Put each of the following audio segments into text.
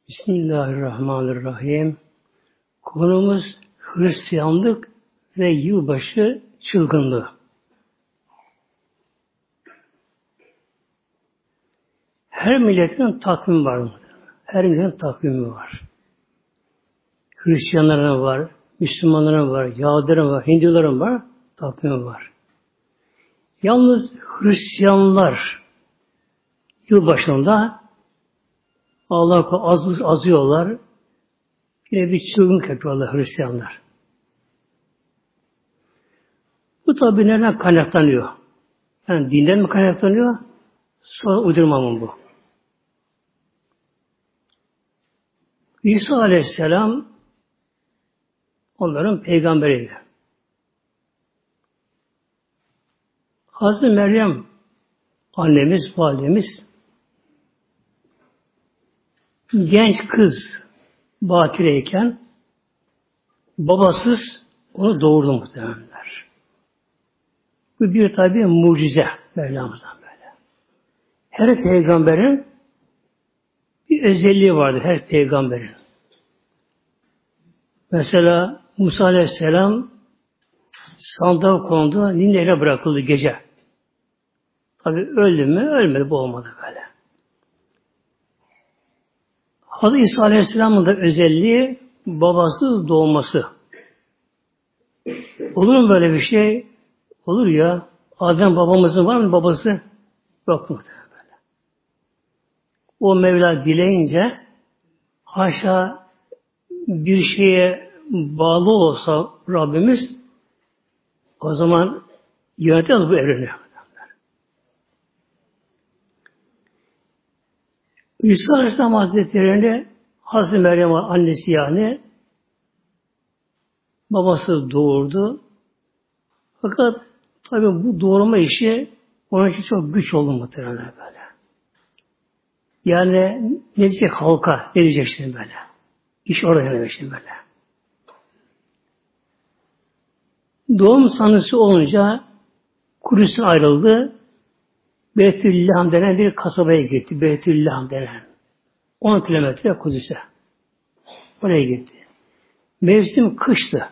Bismillahirrahmanirrahim. Konumuz Hristiyanlık ve yılbaşı çılgınlığı. Her milletin takvimi var. Her milletin takvimi var. Hristiyanların var, Müslümanların var, Yahudilerin var, Hinduların var, takvimi var. Yalnız Hristiyanlar yılbaşında Allah'a azıyorlar. Yine bir çılgınlık yapıyorlar Hristiyanlar. Bu tabi nereden kaynaklanıyor? Yani dinden mi kaynaklanıyor? Sonra uydurma mı bu? İsa Aleyhisselam onların peygamberiydi. Hazreti Meryem annemiz, validemiz genç kız bakireyken babasız onu doğurdu muhtemelenler. Bu bir tabi mucize Mevlamızdan böyle. Her peygamberin bir özelliği vardır, her peygamberin. Mesela Musa Aleyhisselam sandığa kondu, Nine'ye bırakıldı gece. Tabi öldü mü? Ölmedi, bu olmadı böyle. Hazreti İsa Aleyhisselam'ın da özelliği babasız doğması. Olur mu böyle bir şey? Olur ya. Adem babamızın var mı babası? Yok mu? O Mevla dileyince haşa bir şeye bağlı olsa Rabbimiz o zaman yönetmez bu evreni. İsa Aleyhisselam Hazretleri'ne Hazreti Meryem annesi yani babası doğurdu. Fakat tabi bu doğurma işi onun için çok güç oldu muhtemelen böyle. Yani ne diyecek halka, ne diyeceksin böyle. İş orada demiştim böyle. Doğum sanısı olunca Kudüs'ten ayrıldı. Beytüllaham denen bir kasabaya gitti. Beytüllaham denen. 10 kilometre Kudüs'e. Oraya gitti. Mevsim kıştı.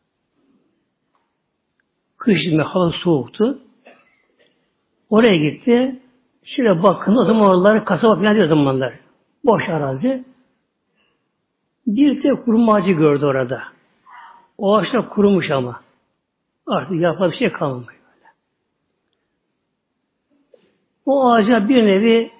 Kıştı, hava soğuktu. Oraya gitti. Şöyle bakın, o zaman oralar kasaba falan diyor zamanlar. Boş arazi. Bir tek kuruma ağacı gördü orada. O ağaçlar kurumuş ama. Artık yapacak bir şey kalmamış. O ağaca bir nevi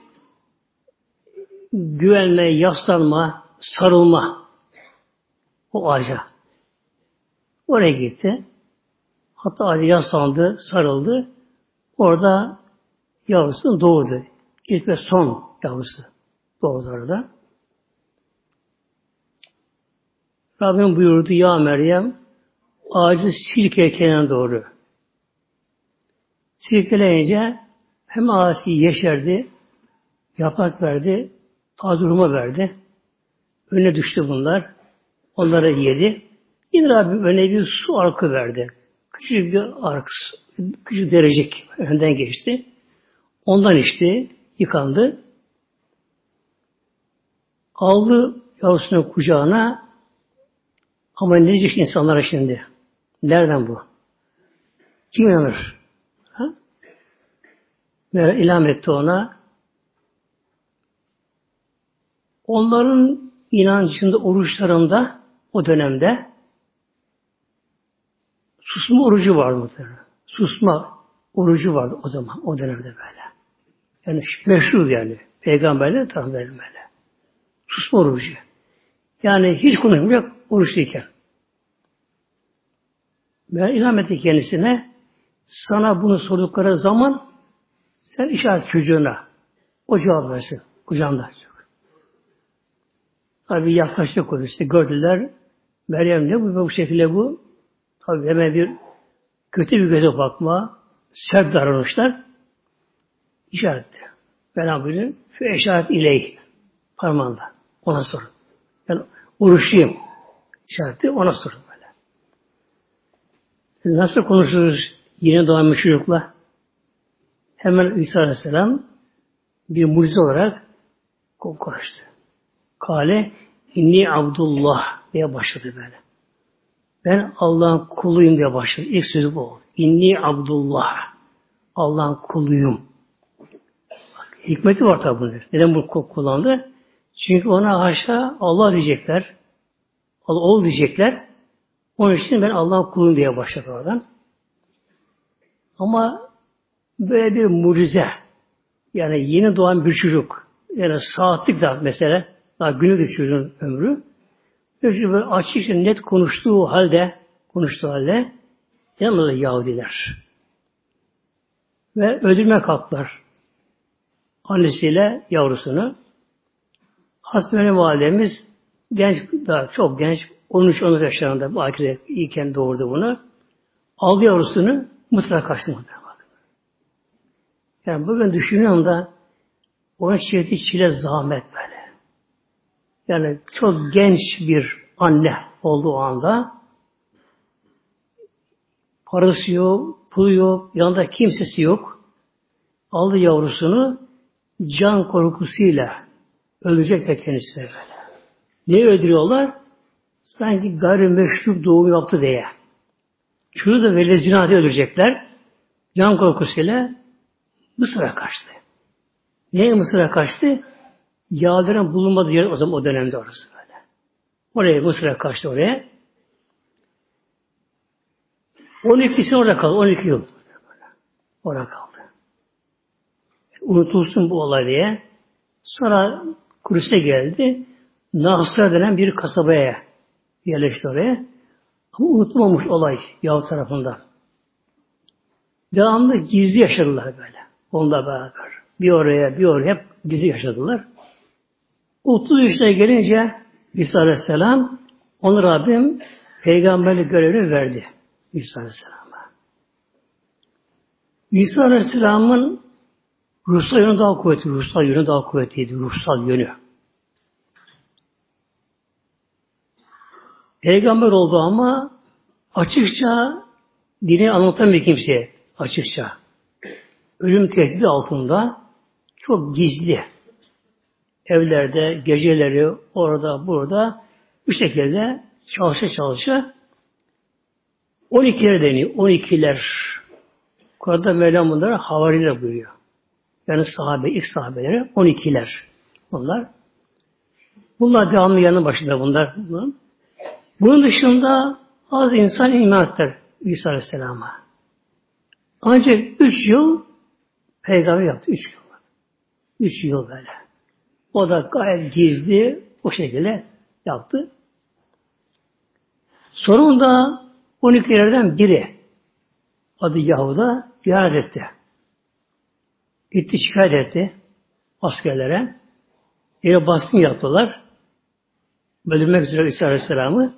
güvenme, yaslanma, sarılma. O ağaca. Oraya gitti. Hatta ağaca yaslandı, sarıldı. Orada yavrusu doğdu. İlk ve son yavrusu doğdu orada. Rabbim buyurdu, ya Meryem ağacı sirke kenarına doğru. Sirkeleyince hem ağaç yeşerdi, yaprak verdi, taze hurma verdi. Önüne düştü bunlar. Onları yedi. Yine Rabbim önüne bir su arkı verdi. Küçük bir ark, küçük derecik önden geçti. Ondan içti, yıkandı. Aldı yavrusunu kucağına, ama ne diyecek insanlara şimdi? Nereden bu? Kim inanır? Ha? Ve ilham etti ona. Onların inancında, oruçlarında o dönemde susma orucu vardı muhtemelen. Susma orucu vardı o zaman, o dönemde böyle. Yani meşhur yani. Peygamberler tarafından böyle. Susma orucu. Yani hiç konuşmayacak oruçluyken. Ben ilham etti kendisine, sana bunu sordukları zaman sen işaret çocuğuna o cevap versin. Kucağında. Tabi yaklaşık konuştu. Gördüler. Meryem ne bu şekilde bu? Tabi hemen bir kötü bir göze bakma, sert davranışlar işaretti. Mevlam buyuruyor. Fe işaret ileyh. Parmağında. Ona sorun. Ben oruçluyum. İşaretti. Ona sorun böyle. Nasıl konuşuruz yeni doğan çocukla? Hemen İsa Aleyhisselam bir mucize olarak konuştu. Kale inni Abdullah diye başladı böyle. Ben Allah'ın kuluyum diye başladı. İlk sözü bu oldu. İnni Abdullah. Allah'ın kuluyum. Bak, hikmeti var tabi bunun. Neden bu kullandı? Çünkü ona haşa Allah diyecekler. Allah ol diyecekler. Onun için ben Allah'ın kuluyum diye başladı oradan. Ama böyle bir mucize. Yani yeni doğan bir çocuk. Yani saatlik de mesela daha günlük çocuğun ömrü. Böyle açıkça net konuştuğu halde yanında Yahudiler. Ve öldürme kalktılar. Annesiyle yavrusunu. Hasbihane validemiz genç, daha çok genç, 13-14 yaşlarında bakire iken doğurdu bunu. Aldı yavrusunu, mutfağa kaçtı muhtemelen. Yani bugün düşünüyorum da ona çektiği çile zahmet böyle. Yani çok genç bir anne olduğu anda parası yok, pulu yok, yanında kimsesi yok. Aldı yavrusunu can korkusuyla ölecek de kendisi böyle. Niye öldürüyorlar? Sanki gayrimeşru doğum yaptı diye. Çocuğu da böyle zina diye öldürecekler. Can korkusuyla Mısır'a kaçtı. Niye Mısır'a kaçtı? Yağların bulunmadığı yer o zaman o dönemde orası böyle. Oraya Mısır'a kaçtı oraya. 12 sene orada kaldı. 12 yıl. Orada kaldı. Unutulsun bu olay diye. Sonra Kudüs'e geldi. Nasır denen bir kasabaya yerleşti oraya. Ama unutulmamış olay Yahut tarafından. Devamlı gizli yaşadılar böyle. Onunla beraber. Bir oraya bir oraya hep gizli yaşadılar. 30 yaşına gelince İsa Aleyhisselam onu Rabbim peygamberlik görevini verdi. İsa Aleyhisselam'a. İsa Aleyhisselam'ın ruhsal yönü daha kuvvetli. Ruhsal yönü daha kuvvetliydi. Ruhsal yönü. Peygamber oldu ama açıkça dini anlatamıyor kimseye. Açıkça. Ölüm tehdidi altında çok gizli. Evlerde, geceleri, orada, burada bu şekilde çalışa 12'ler deniyor. 12'ler. Kur'an'da Mevlam bunlara havariler buyuruyor. Yani ilk sahabeleri 12'ler. Bunlar devamlı yanı başında bunlar. Bunun dışında az insan iman ettiler İsa Aleyhisselam'a. Ancak 3 yıl peygamber yaptı. 3 yıl. 3 yıl böyle. O da gayet gizli o şekilde yaptı. Sonunda 12'lerden biri adı Yahuda ziyaret etti. Gitti şikayet etti askerlere. Yine baskın yaptılar. Öldürmek üzere İsa Aleyhisselam'ı.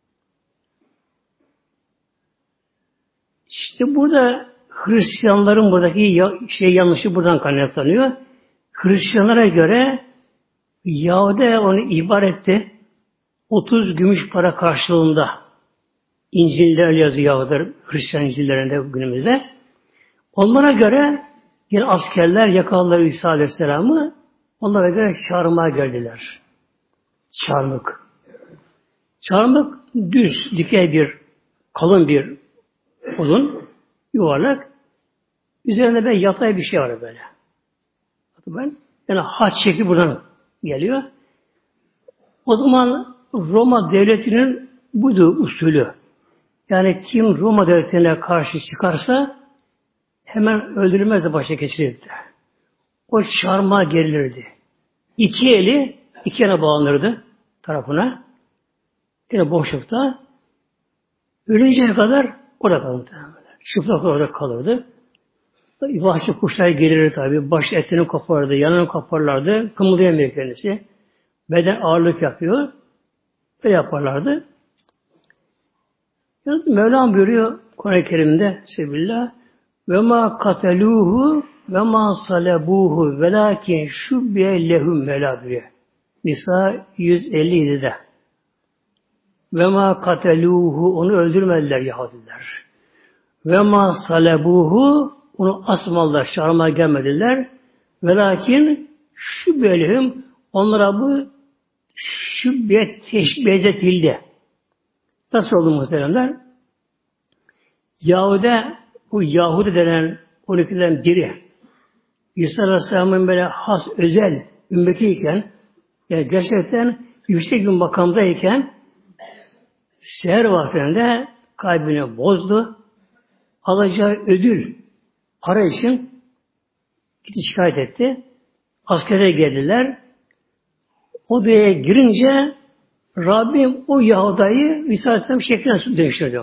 İşte burada Hristiyanların buradaki yanlışı buradan kaynaklanıyor. Hristiyanlara göre Yahudi onu ihbar etti. 30 gümüş para karşılığında İncil'de öyle yazıyor Hristiyan İncil'lerinde günümüzde. Onlara göre yine askerler yakaladılar İsa Aleyhisselam'ı. Onlara göre çarmıha geldiler. Çarmık. Çarmık düz, dikey bir, kalın bir odun, yuvarlak. Üzerinde böyle yatay bir şey var böyle. Yani haç şekli buradan geliyor. O zaman Roma devletinin buydu usulü. Yani kim Roma devletine karşı çıkarsa hemen öldürülmezdi, başa kesilirdi. O çarmıha gerilirdi. İki eli iki yana bağlanırdı tarafına. Yine boşlukta. Ölünceye kadar orada kalırdı. Çıplak orada kalırdı. Vahşi kuşlar gelirdi tabi. Baş etini kopardı, yanını koparlardı. Kımıldayamıyor kendisi. Beden ağırlık yapıyor. Böyle yaparlardı. Yani Mevlam buyuruyor Kur'an-ı Kerim'de Sebillah ve ma kateluhu ve ma salebuhu velakin şubbiye lehum Mevla buyuruyor. Nisa 157'de. Ve ma kateluhu onu öldürmediler Yahudiler. Ve ma salebuhu onu asmalılar, çağırmaya gelmediler. Velakin şubbiye lehum onlara bu şübbiyet benzetildi. Nasıl oldu muhteremler? Bu Yahudi denen 12'den biri İsa Aleyhisselam'ın böyle has, özel ümmetiyken yani gerçekten yüksek bir makamdayken seher vaktinde kalbini bozdu. Alacağı ödül para için gitti şikayet etti. Askere geldiler. Odaya girince Rabbim o Yahuda'yı İsa Aleyhisselam şekline dönüştürdü.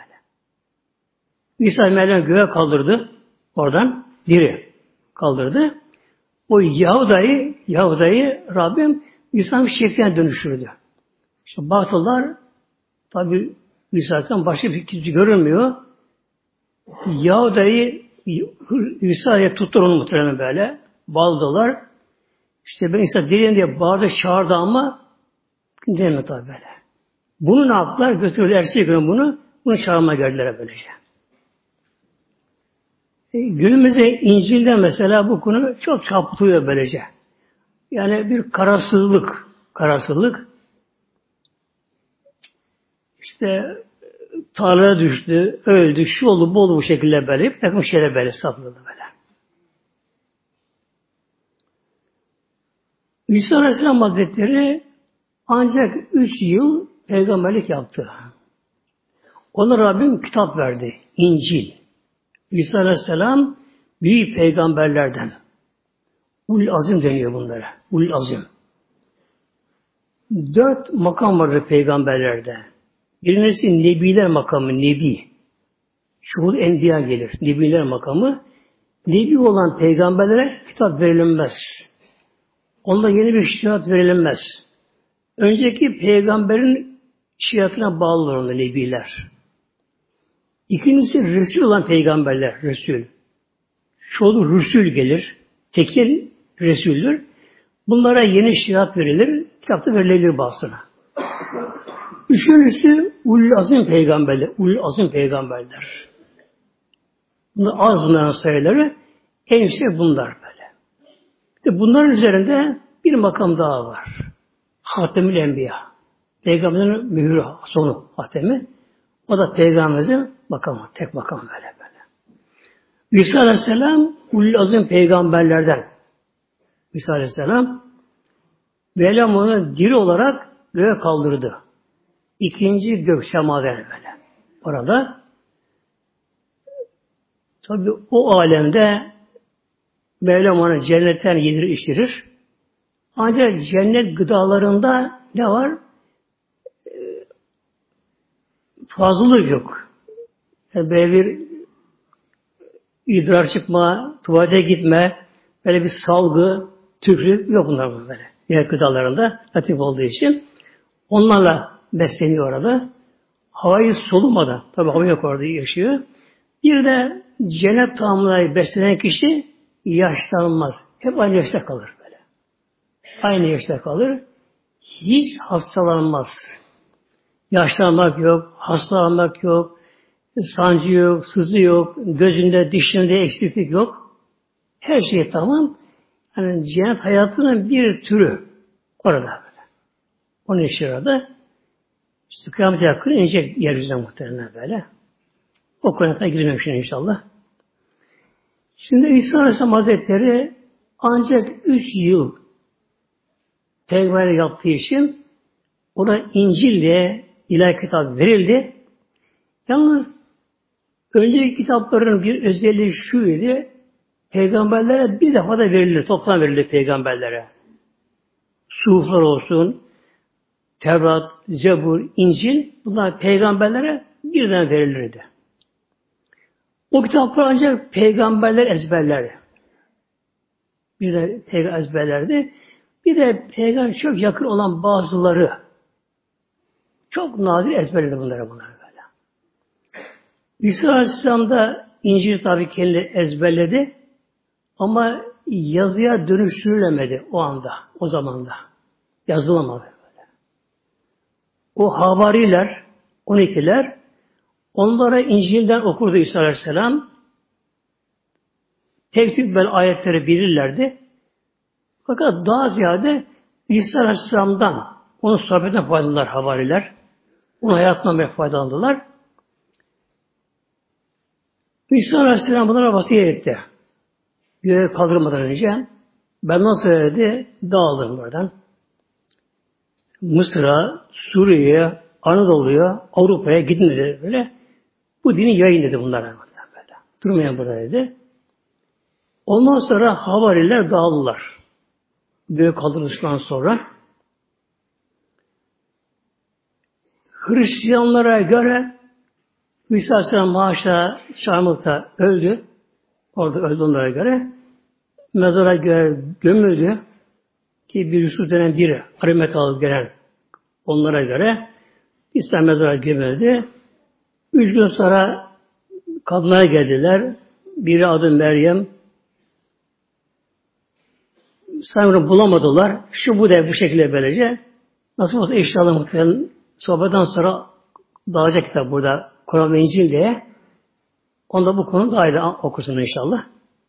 İsa Aleyhisselam göğe kaldırdı. Oradan diri kaldırdı. O Yahuda'yı Rabbim İsa'nın şekline dönüştürdü. İşte baktılar tabi İsa Aleyhisselam başka bir kişi görünmüyor. Yahuda'yı İsa'ya tuttular onu muhtemelen böyle. Bağladılar. İşte ben İsa diriyim diye bağırdı çağırdı ama dinlemedi tabi böyle. Bunu ne yaptılar? Götürdüler ertesi gün bunu çağırmaya geldiler böylece. Günümüzde İncil'de mesela bu konu çok çarpıtılıyor böylece. Yani bir kararsızlık. İşte tarlaya düştü, öldü, şu oldu, bu oldu bu şekilde böyle. Bir takım şeyler böyle sapıldı böyle. İsa Aleyhisselam Hazretleri ancak 3 yıl peygamberlik yaptı. Ona Rabbim kitap verdi. İncil. İsa Aleyhisselam büyük peygamberlerden. Ulul Azim deniyor bunlara. Ulul Azim. 4 makam vardır peygamberlerde. Birincisi Nebiler makamı, Nebi. Şuhul Enbiya gelir. Nebiler makamı. Nebi olan peygamberlere kitap verilmez. Onlara yeni bir şeriat verilmez. Önceki peygamberin şeriatına bağlıdır onlar Nebiler. İkincisi Resul olan peygamberler, Resul. Çoğu Resul gelir. Tekil Resul'dür. Bunlara yeni şeriat verilir. Kitapta verilir bazısına. Üçüncüsü Ulul Azim peygamberler. Ulul Azim peygamberler. Bunlar az bunların sayıları. En yüksek bunlar böyle. İşte bunların üzerinde bir makam daha var. Hatemül Enbiya. Peygamberin mührü sonu hatemi. O da peygamberimizin makamı. Tek makam böyle. İsa Aleyhisselam Ulul Azim peygamberlerden. İsa Aleyhisselam Mevlam onu diri olarak göğe kaldırdı. İkinci gök semaden böyle. Orada tabi o alemde Mevlam onu cennetten yedirir içirir. Ancak cennet gıdalarında ne var? Fazlalık yok. Yani böyle bir idrar çıkma, tuvalete gitme, böyle bir salgı, tükrük yok bunlar böyle. Diğer gıdalarında latif olduğu için. Onlarla besleniyor orada. Havayı solumadan, tabi hava yok orada yaşıyor. Bir de cennet tamamıyla beslenen kişi yaşlanmaz. Hep aynı yaşta kalır böyle. Aynı yaşta kalır. Hiç hastalanmaz. Yaşlanmak yok, hastalanmak yok, sancı yok, sızı yok, gözünde, dişinde eksiklik yok. Her şey tamam. Yani cennet hayatının bir türü orada böyle. Onun için orada işte kıyamete yakın inecek yeryüzüne muhtemelen böyle. O konuya girmem şimdi inşallah. Şimdi İsa Aleyhisselam Hazretleri ancak 3 yıl peygamberlik yaptığı için ona İncil diye ilahi kitap verildi. Yalnız önceki kitapların bir özelliği şuydu. Peygamberlere bir defa da verilir. Toplam verilir peygamberlere. Suhuflar olsun, Tevrat, Zebur, İncil bunlar peygamberlere birden verilirdi. O kitaplar ancak peygamberler ezberlerdi. Bir de peygamber ezberlerdi. Bir de peygamber çok yakın olan bazıları çok nadir ezberledi bunları böyle. İsa Aleyhisselam da İncil tabi kendi ezberledi ama yazıya dönüştürülemedi o anda, o zamanda. Yazılamadı böyle. O havariler, 12'ler onlara İncil'den okurdu İsa Aleyhisselam. Tek tük böyle ayetleri bilirlerdi. Fakat daha ziyade İsa Aleyhisselam'dan Onun sohbetinden faydalandılar havariler. Onun hayatından beri faydalandılar. İsa Aleyhisselam bunlara vasiyet etti. Göğe kaldırmadan önce ben nasıl söyledi? Dağıldım buradan. Mısır'a, Suriye'ye, Anadolu'ya, Avrupa'ya gidin dedi böyle. Bu dini yayın dedi bunlara böyle. Durmayın burada dedi. Ondan sonra havariler dağıldılar. Göğe kaldırıldıktan sonra Hristiyanlara göre İsa Aleyhisselam maaşla Şamlık'ta öldü. Orada öldü onlara göre. Mezara göre gömüldü. Ki bir Yusuf denen biri, Arimatal gelen onlara göre İsa mezara gömüldü. 3 gün sonra kadınlara geldiler. Biri adı Meryem. Sanırım bulamadılar. Şu bu da bu şekilde böylece. Nasıl olsa eşyalı muhtemelen sohbetten sonra dağılacak kitap burada. Kur'an ve İncil diye. Onda bu konu da ayrı okusun inşallah.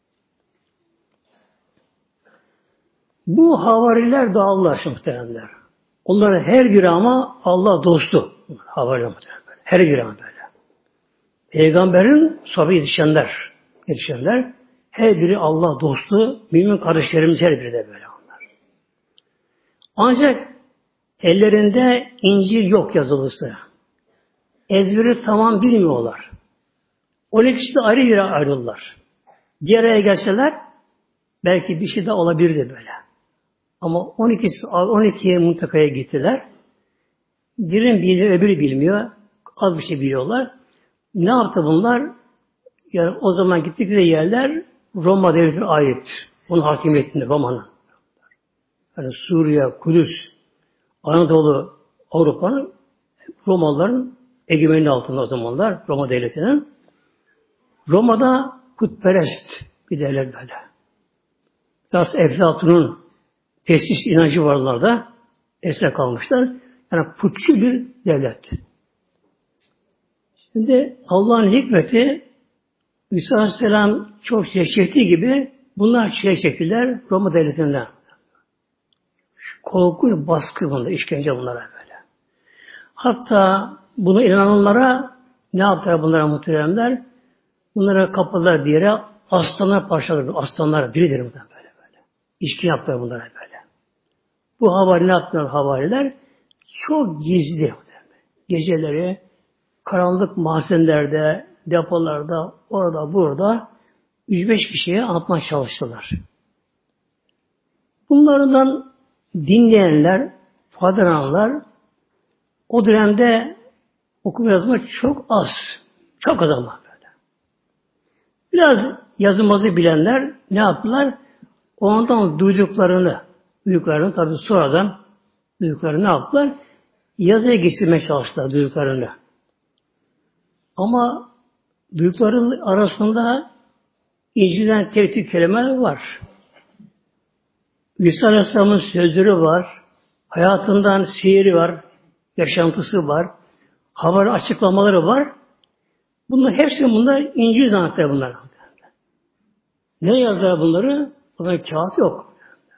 Bu havariler dağıldılar muhteremler. Onların her biri ama Allah dostu. Havariler muhteremler. Her biri ama böyle. Peygamberin sohbet yetişenler her biri Allah dostu. Mümin kardeşlerimiz her biri de böyle onlar. Ancak ellerinde İncil yok yazılısı. Ezberi tamam bilmiyorlar. 12'si de ayrı yere ayrıldılar. Bir araya gelseler belki bir şey de olabilirdi böyle. Ama 12'ye muntakaya gittiler. Birinin biliyor, öbürü bilmiyor. Az bir şey biliyorlar. Ne yaptı bunlar? Yani o zaman gittikleri yerler Roma devletine ait. Onun hakimiyetinde Roma'nın. Yani Suriye, Kudüs, Anadolu, Avrupa'nın Romalıların egemenliği altında o zamanlar Roma devletinin. Roma'da putperest bir devlet böyle. Biraz Eflatun'un tesis inancı varlarda esir kalmışlar. Yani putçu bir devlet. Şimdi Allah'ın hikmeti İsa Aleyhisselam çok çektiği gibi bunlar çektiler Roma devletinden. Korkunç baskı bunda, işkence bunlara böyle. Hatta buna inananlara ne yaptılar bunlara muhteremler? Bunlara kapılar diye aslanlar parçaladı. Aslanlar diridir bunlar böyle. İşkin yaptılar bunlara böyle. Bu havariler ne yaptılar havariler? Çok gizli. Geceleri karanlık mahzenlerde, depolarda, orada, burada 105 kişiye anlatmaya çalıştılar. Bunlardan dinleyenler, faydalananlar o dönemde okuma yazma çok az. Çok az ama böyle. Biraz yazılmazı bilenler ne yaptılar? Ondan duyduklarını tabii sonradan duyduklarını ne yaptılar? Yazıya geçirmeye çalıştılar duyduklarını. Ama duydukların arasında İncil'den tek kelimeler var. İsa Aleyhisselam'ın sözleri var. Hayatından sihiri var. Yaşantısı var. Haber açıklamaları var. Bunlar hepsi İncil zannettler bunlar. Ne yazar bunları? Bunların kağıt yok.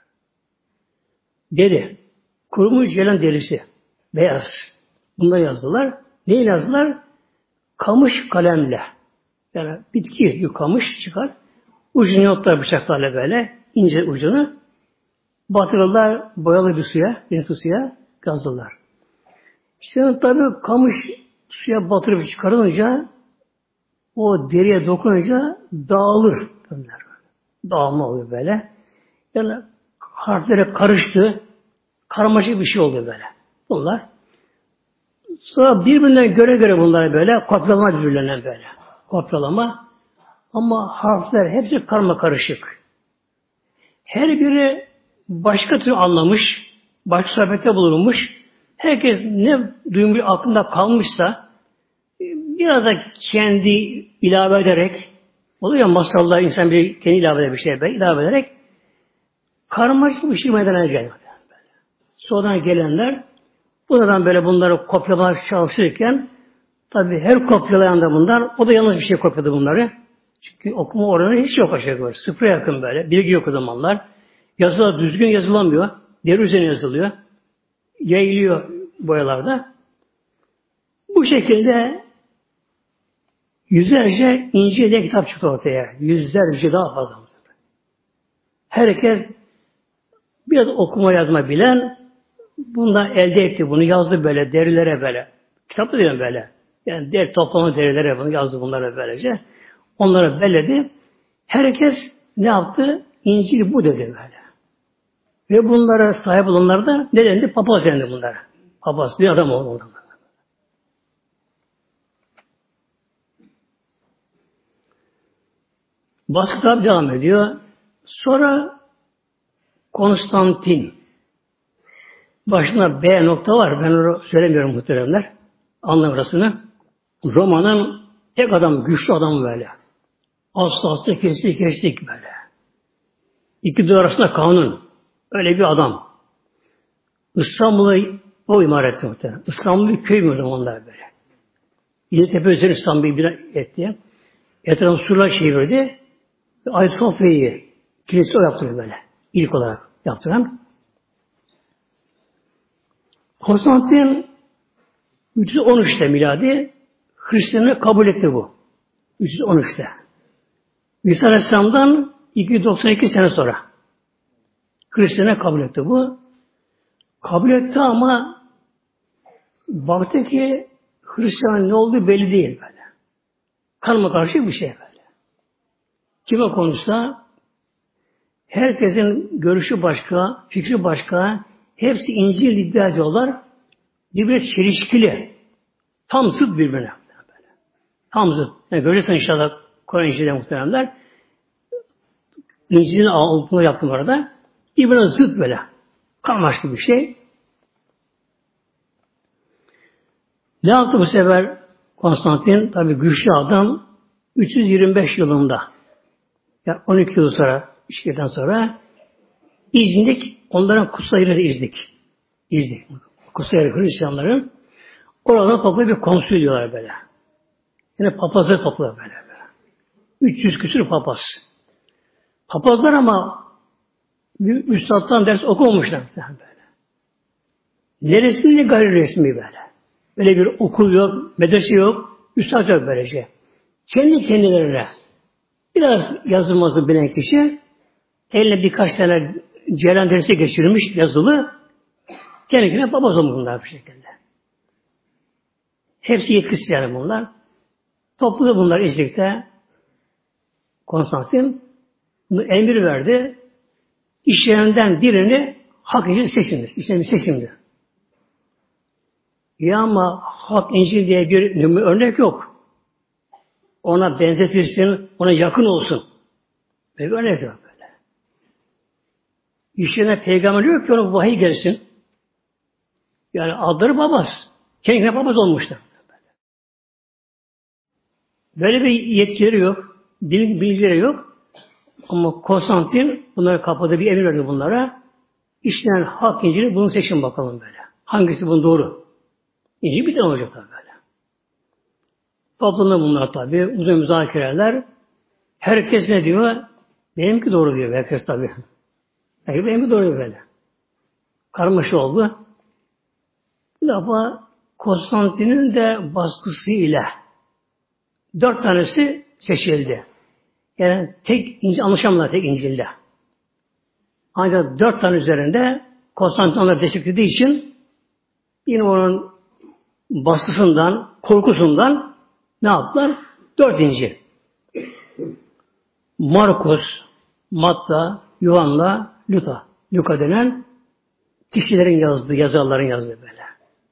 Deri. Kurumuş gelen derisi. Beyaz. Bunları yazdılar. Ne yazdılar? Kamış kalemle. Yani bitki kamış çıkar. Ucunu yotlar bıçaklarla böyle. İnce ucunu. Batırırlar boyalı bir suya. Deniz suya yazdılar. Şimdi tabii kamış suya batırıp çıkarılınca o deriye dokununca dağılır. Dağılma oluyor böyle. Yani harflere karıştı. Karmaşık bir şey oluyor böyle. Bunlar. Sonra birbirinden göre bunlar böyle kopyalama birbirlerinden böyle. Kopyalama. Ama harfler hepsi karma karışık. Her biri başka türlü anlamış, başka sohbette bulunmuş. Herkes ne duymuş aklında kalmışsa biraz da kendi ilave ederek oluyor ya masallar insan bir kendi ilave eder bir şey ilave ederek karmaşık bir şey meydana geliyor. Sonradan gelenler buradan böyle bunları kopyalamaya çalışırken tabii her kopyalayan da bunlar o da yanlış bir şey kopyaladı bunları. Çünkü okuma oranı hiç yok aşağı yukarı. Sıfıra yakın böyle. Bilgi yok o zamanlar. Yazılar düzgün yazılamıyor. Deri üzerine yazılıyor. yayılıyor boyalarda. Bu şekilde yüzlerce İncil diye kitap çıktı ortaya. Yüzlerce daha fazla. Herkes biraz okuma yazma bilen bundan elde etti. Bunu yazdı böyle derilere böyle. Kitap da diyorum böyle. Yani toplama derilere bunu yazdı bunlara böylece. Onları belledi. Herkes ne yaptı? İncil bu dedi böyle. Ve bunlara sahip olanlar da ne dendi? Papaz dendi bunlara. Papaz bir adam oldu ondan. Baskı tabi devam ediyor. Sonra Konstantin. Başında B nokta var. Ben onu söylemiyorum muhteremler. Anlam orasını. Roma'nın tek adam, güçlü adamı böyle. Aslı kestik böyle. İki duvar arasında kanun. Öyle bir adam. İstanbul'u o imar etti muhtemelen. İstanbul bir köy mü onlar böyle. Yeditepe üzerine İstanbul'u bir etti. Etrafı surlar çevirdi. Ayasofya'yı kilise o yaptırdı böyle. İlk olarak yaptıran. Konstantin 313'te miladi Hristiyanlığı kabul etti bu. 313'te. İsa Aleyhisselam'dan 292 sene sonra Hristiyanlığı kabul etti bu. Kabul etti ama baktı ki Hristiyan ne olduğu belli değil böyle. Kanıma karşı bir şey böyle. Kime konuşsa herkesin görüşü başka, fikri başka, hepsi İncil iddia ediyorlar. Birbirine çelişkili. Tam zıt birbirine. Tam zıt. Yani görürsen inşallah Kur'an İncil'de muhteremler. İncil'in altına yaptım orada. Birbirine zıt böyle. Karmaşık bir şey. Ne yaptı bu sefer Konstantin? Tabi güçlü adam 325 yılında. Yani 12 yıl sonra, işgirden sonra İznik, onların kutsal yeri İznik. İznik. Kutsal yeri Hristiyanların. Orada toplu bir konsül diyorlar böyle. Yani papazları topluyor böyle. 300 küsur papaz. Papazlar ama üstadtan ders okumamışlar böyle. Neresinde gayri resmi böyle. Böyle bir okul yok, medrese yok, üstad yok böylece. Kendi kendilerine biraz yazılması bilen kişi eline birkaç tane Ceylan dersi geçirmiş yazılı kendine papaz olmuş bunlar bu şekilde. Hepsi yetkisiz yani bunlar. Topladı bunlar İznik'te Konstantin bunu emir verdi. İşlerinden birini hak İncil seçildi. İşlerini seçildi. Ya ama hak İncil diye bir örnek yok. Ona benzetilsin, ona yakın olsun. Böyle bir örnek yok böyle. İşlerine peygamber yok ki ona vahiy gelsin. Yani adları babaz. Kendine babaz olmuşlar. Böyle bir yetkileri yok. Bilgileri yok. Ama Konstantin bunları kapadı, bir emir verdi bunlara. İşlenen hak İncil'i bunu seçin bakalım böyle. Hangisi bunun doğru? İncil bir tane olacak tabi böyle. Toplandı bunlar tabi. Uzun müzakereler. Herkes ne diyor? Benimki doğru diyor herkes tabi. Benimki doğru diyor böyle. Karmaşa oldu. Bir defa Konstantin'in de baskısıyla 4 tanesi seçildi. Yani tek İncil, anlaşamadılar tek İncil'de. Ancak 4 tane üzerinde Konstantin onları desteklediği için yine onun baskısından, korkusundan ne yaptılar? 4 İncil. Markus, Matta, Yuhanna, Luka denen kişilerin yazdığı, yazarların yazdığı böyle.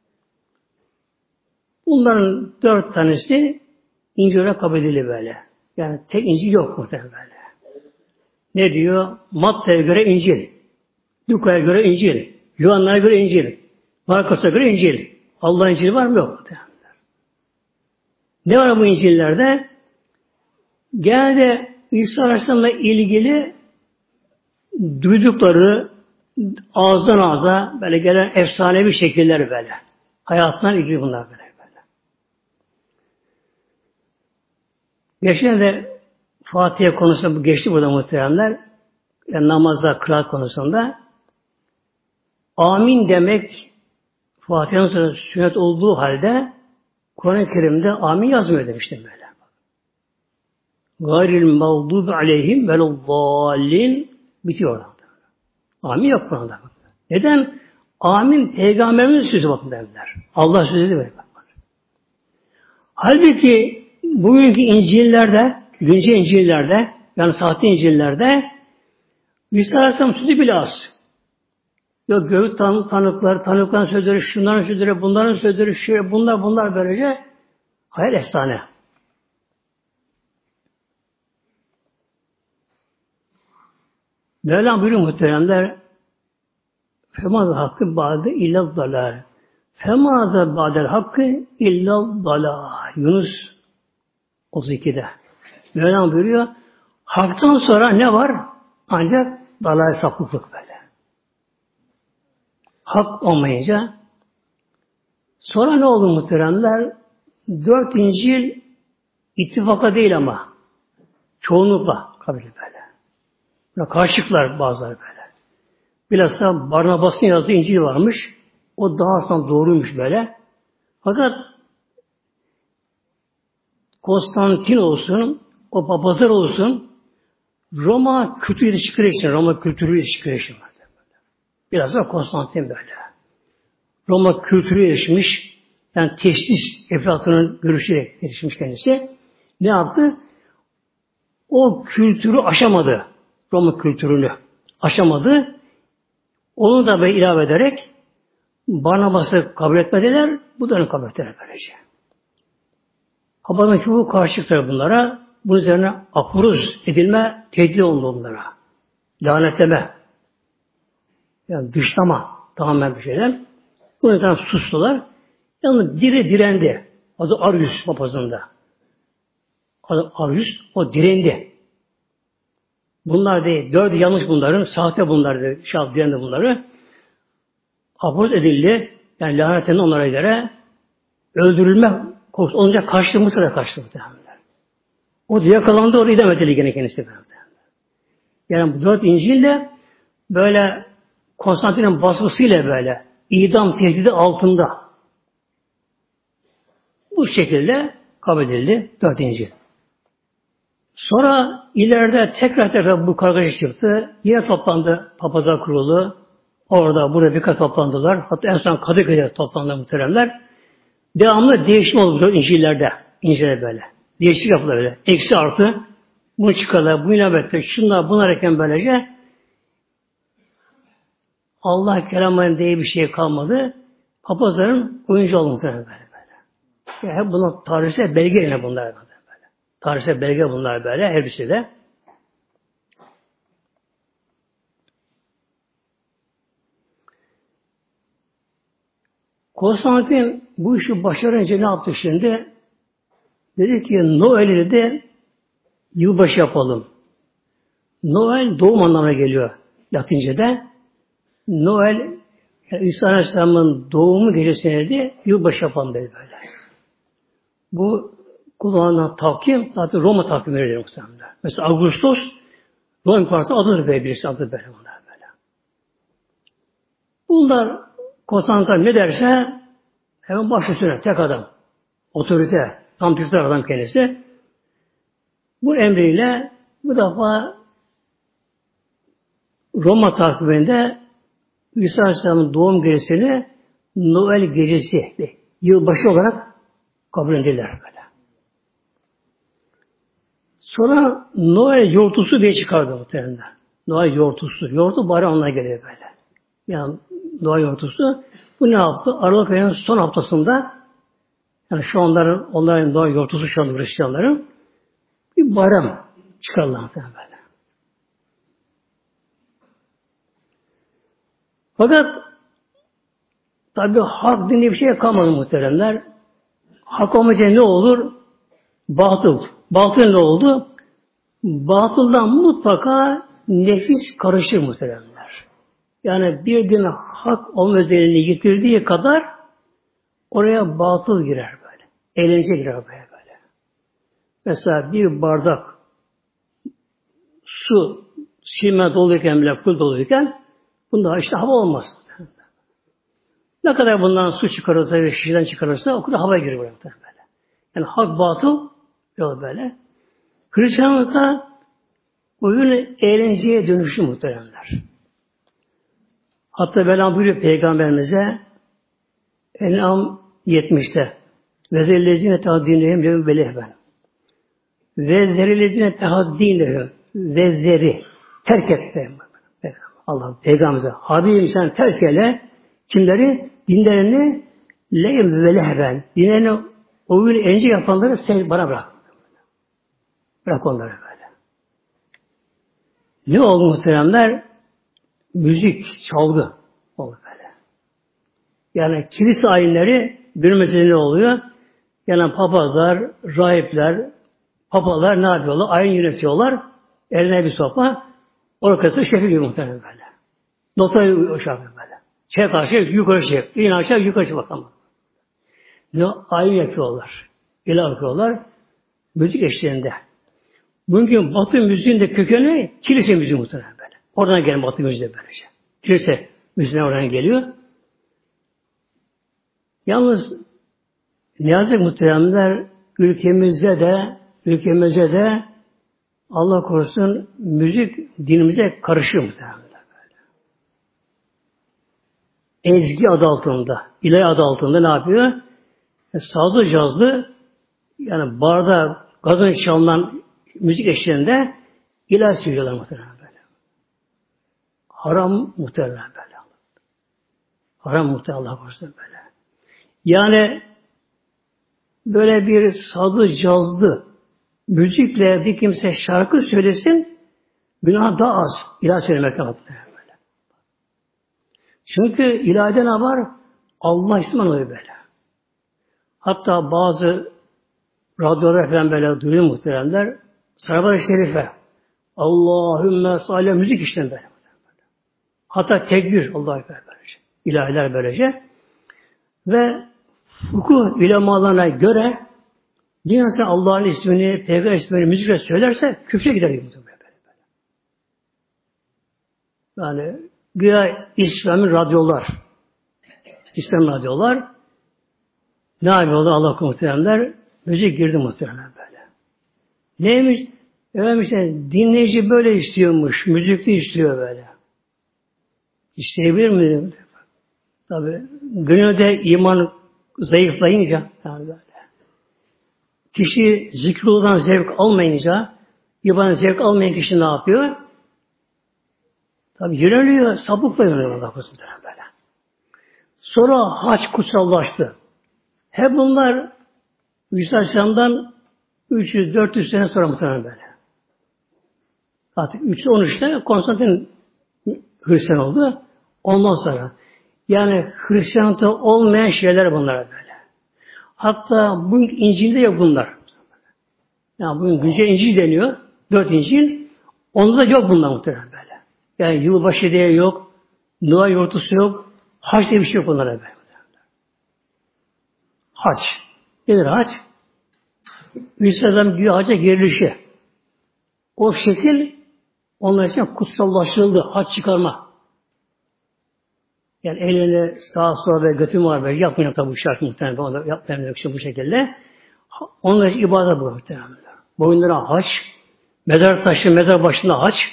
Bunların 4 tanesi İncil'e kabul edildi böyle. Yani tek İncil yok muhtemelen böyle. Ne diyor? Matta'ya göre İncil, Luka'ya göre İncil, Yuhanna'ya göre İncil, Markus'a göre İncil. Allah'ın İncil'i var mı? Yok muhtemelen. Ne var bu İncil'lerde? Genelde İsa Aleyhisselam'la ilgili duydukları ağızdan ağza böyle gelen efsanevi şekiller böyle. Hayatından ilgili bunlar böyle. Geçen de Fatiha konusunda bu geçti burada muhteremler. Yani namazda, kıraat konusunda. Amin demek Fatiha'nın sonra sünnet olduğu halde Kur'an-ı Kerim'de amin yazmıyor demiştim böyle. Gayril mağdubi aleyhim veleddallin bitiyor orada. Amin yok Kur'an'da. Neden? Amin Peygamberimizin sözü bakın derler. Allah sözü değil mi? Halbuki bugünkü İncil'lerde, güncel İncil'lerde, yani sahte İncil'lerde İsa Aleyhisselam sözü bile az. Yok göğüt tanıkların sözleri, şunların sözleri, bunların sözleri, bunlar böylece hayal efsane. Mevlam buyuruyor muhteremler, Femâzâ hakkı bâde illâ dalâl. Femâzâ bâdel hakkı illâ dalâl. Yunus 32'de. Mevlam buyuruyor, haktan sonra ne var? Ancak dalâl sapıklık böyle. Hak olmayınca sonra ne oldu muhteremler? 4 İncil ittifaka değil ama çoğunlukla kabul böyle. Karşılıklar bazıları böyle. Bilhassa Barnabas'ın yazdığı İncil varmış. O daha sonra doğruymuş böyle. Fakat Konstantin olsun, o papazlar olsun, Roma kültürü ilişkileri için, Roma kültürü ilişkileri için. Biraz da Konstantin böyle. Roma kültürü erişmiş, yani teşhis Eflatun'un görüşüyle erişmiş kendisi. Ne yaptı? O kültürü aşamadı. Roma kültürünü aşamadı. Onu da böyle ilave ederek Barnabas'ı kabul etmediler, bu da onu kabul ettiler böylece. Papazın çoğu karşılıkları bunlara, bunun üzerine apuruz edilme, tehdit oldu onlara. Lanetleme. Yani dışlama tamamen bir şeyden. Bu yüzden sustular. Yalnız direndi. Adı Arius papazında. Adı Arius, o direndi. Bunlar değil. 4 yanlış bunların. Sahte bunlar dedi. Direndi bunları. Apuruz edildi. Yani lanetlendi onlara göre. Öldürülme korkusu olunca kaçtı. Mısır'a kaçtı. O da yakalandı. Orada idam edildi gene kendisi. Yani bu 4 İncil'de böyle Konstantin'in baskısıyla böyle idam tehdidi altında bu şekilde kabul edildi 4. İncil. Sonra ileride tekrar bu kargaşa çıktı. Yine toplandı papazlar kurulu. Orada burada birkaç toplandılar. Hatta en son Kadıköy'de toplandı muhteremler. Devamlı değişim oldu İncil'lerde. İncil'de böyle. Değişik yapıldı böyle. Eksi artı. Bunu çıkarlar, bu inabette, şunlar bunlar böylece Allah kelamının diye bir şey kalmadı. Papazların oyuncu oldu muhtemelen böyle. Yani bunlar tarihsel belge yine bunlar böyle. Tarihsel belge bunlar böyle her birisi de. Konstantin bu işi başarınca ne yaptı şimdi? Dedi ki Noel'i de yılbaşı yapalım. Noel doğum anlamına geliyor Latince'de. Noel yani İsa Aleyhisselam'ın doğumu gecesine de yılbaşı yapalım dedi böyle. Bu kullanılan takvim zaten Roma takvimleridir muhtemelen. Mesela Ağustos Roma İmparatorluğu adıdır böyle birisi adı böyle bunlar böyle. Bunlar Konstantin ne derse hemen baş üstüne tek adam. Otorite, tam tüzler adam kendisi. Bu emriyle bu defa Roma takviminde İsa Aleyhisselam'ın doğum gecesini Noel gecesi, yılbaşı olarak kabul edildiler böyle. Sonra Noel yortusu diye çıkardı muhtemelen. Noel yortusu. Yortu bari anlamına geliyor böyle. Yani Noel yortusu. Bu ne yaptı? Aralık ayının son haftasında yani şu onların Noel yortusu şu anda Hristiyanların bir bayram çıkardılar muhtemelen böyle. Fakat tabi hak diye bir şey kalmadı muhteremler. Hak olmayınca ne olur? Batıl. Batıl ne oldu? Batıldan mutlaka nefis karışır muhteremler. Yani bir gün hak olma özelliğini yitirdiği kadar oraya batıl girer böyle. Eğlence girer böyle. Mesela bir bardak su silme doluyken bile full doluyken bunda işte hava olmaz. Ne kadar bundan su çıkarırsa ve şişeden çıkarırsa o kadar hava girir böyle. Yani hak batıl yol böyle. Hristiyanlıkta oyun eğlenceye dönüşü muhteremler. Hatta Mevlam buyuruyor Peygamberimize En'am 70'te ve zellezine tahdinlehim lehum velehben ve zerillezine tahdinlehum ve zeri terk et. Allah Peygamberimize Habibim sen terk eyle kimleri? Dinlerini lehum velehben dinlerini oyun eğlence yapanları sen bana bırak. Bırak onları böyle. Ne oldu muhteremler? Müzik, çalgı oldu böyle. Yani kilise ayinleri bir mesele ne oluyor? Yani papazlar, rahipler, papalar ne yapıyorlar? Ayin yönetiyorlar. Eline bir sopa. Orkestra şefi gibi muhtemelen böyle. Notayı o şarkı böyle. Çek aşağı, yukarı çek. İn aşağı, yukarı çek bakalım. Ne ayin yapıyorlar. İlah okuyorlar. Müzik eşliğinde. Bugün Batı müziğin de kökeni kilise müziği muhtemelen böyle. Oradan gelen Batı müziği böylece. Kilise müziğine oradan geliyor. Yalnız ne yazık muhteremler ülkemizde de Allah korusun müzik dinimize karışıyor muhteremler böyle. Ezgi adı altında, ilahi adı altında ne yapıyor? Sazlı cazlı yani barda gazın çalınan müzik eşliğinde ilahi söylüyorlar muhteremler böyle. Haram muhteremler böyle. Haram muhteremler Allah korusun böyle. Yani böyle bir sazlı cazlı müzikle bir kimse şarkı söylesin günah daha az ilahi söylemekten böyle. Çünkü ilahide ne var? Allah ismi anılıyor böyle. Hatta bazı radyolar falan böyle duyuyor muhteremler. Salavat-ı Şerife Allahümme salli müzik işten böyle. Hatta tekbir Allah'a ekber böylece. İlahiler böylece. Ve fıkıh ulemalarına göre bir insan Allah'ın ismini, Peygamber ismini müzikle söylerse küfre gider gibi. Yani güya İslami radyolar ne yapıyorlar Allah muhteremler? Müzik girdi muhteremler böyle. Neymiş? Efendim işte dinleyici böyle istiyormuş, müzikli istiyor böyle. İsteyebilir mi? Tabi gönülde iman zayıflayınca yani böyle. Kişi zikrullah zevk almayınca, ibadet zevk almayan kişi ne yapıyor? Tabi yöneliyor, sapıkla yöneliyor Allah korusun böyle. Sonra hac kutsallaştı. Hep bunlar İsa Aleyhisselam'dan 300-400 sene sonra muhtemelen böyle. Artık 313'te Konstantin Hristiyan oldu. Ondan sonra yani Hristiyanlıkta olmayan şeyler bunlar böyle. Hatta bugün İncil'de yok bunlar. Yani bugün güncel İncil deniyor. 4 İncil. Onda da yok bunlar muhtemelen böyle. Yani yılbaşı diye yok. Noel yortusu yok. Hac diye bir şey yok bunlara böyle. Hac. Nedir hac? İsa'dan güya haca girilişi. O şekil onlar için kutsallaştırıldı. Hac çıkarma. Yani eline sağa sola ve götüm var böyle. Yapmayın tabi bu şarkı muhtemelen. Onu yapmayalım bu şekilde. Onlar için ibadet bu muhtemelen. Boyunlara hac. Mezar taşı, mezar başında hac.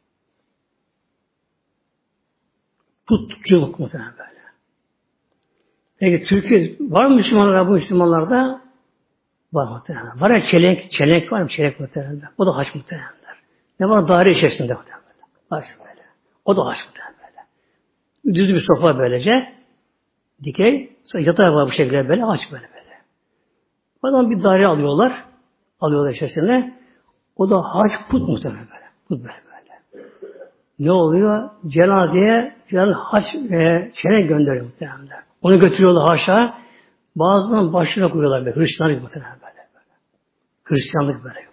Putçuluk muhtemelen böyle. Peki Türkiye var mı Müslümanlar bu Müslümanlarda? Var muhtemelen. Var ya çelenk var mı? Çelenk muhtemelen. O da hac muhtemelen. Ne var? Daire içerisinde muhtemelen. Hac böyle. O da hac muhtemelen böyle. Düz bir sofa böylece. Dikey. Yatağı var bu şekilde böyle. Hac böyle. Adam bir daire alıyorlar. Alıyorlar içerisine. O da hac put muhtemelen böyle. Put böyle. Ne oluyor? Cenazeye hac ve çelenk gönderiyor muhtemelen. Onu götürüyorlar haşa. Bazılarının başına koyuyorlar böyle. Hristiyanlık muhtemelen böyle. Hristiyanlık böyle.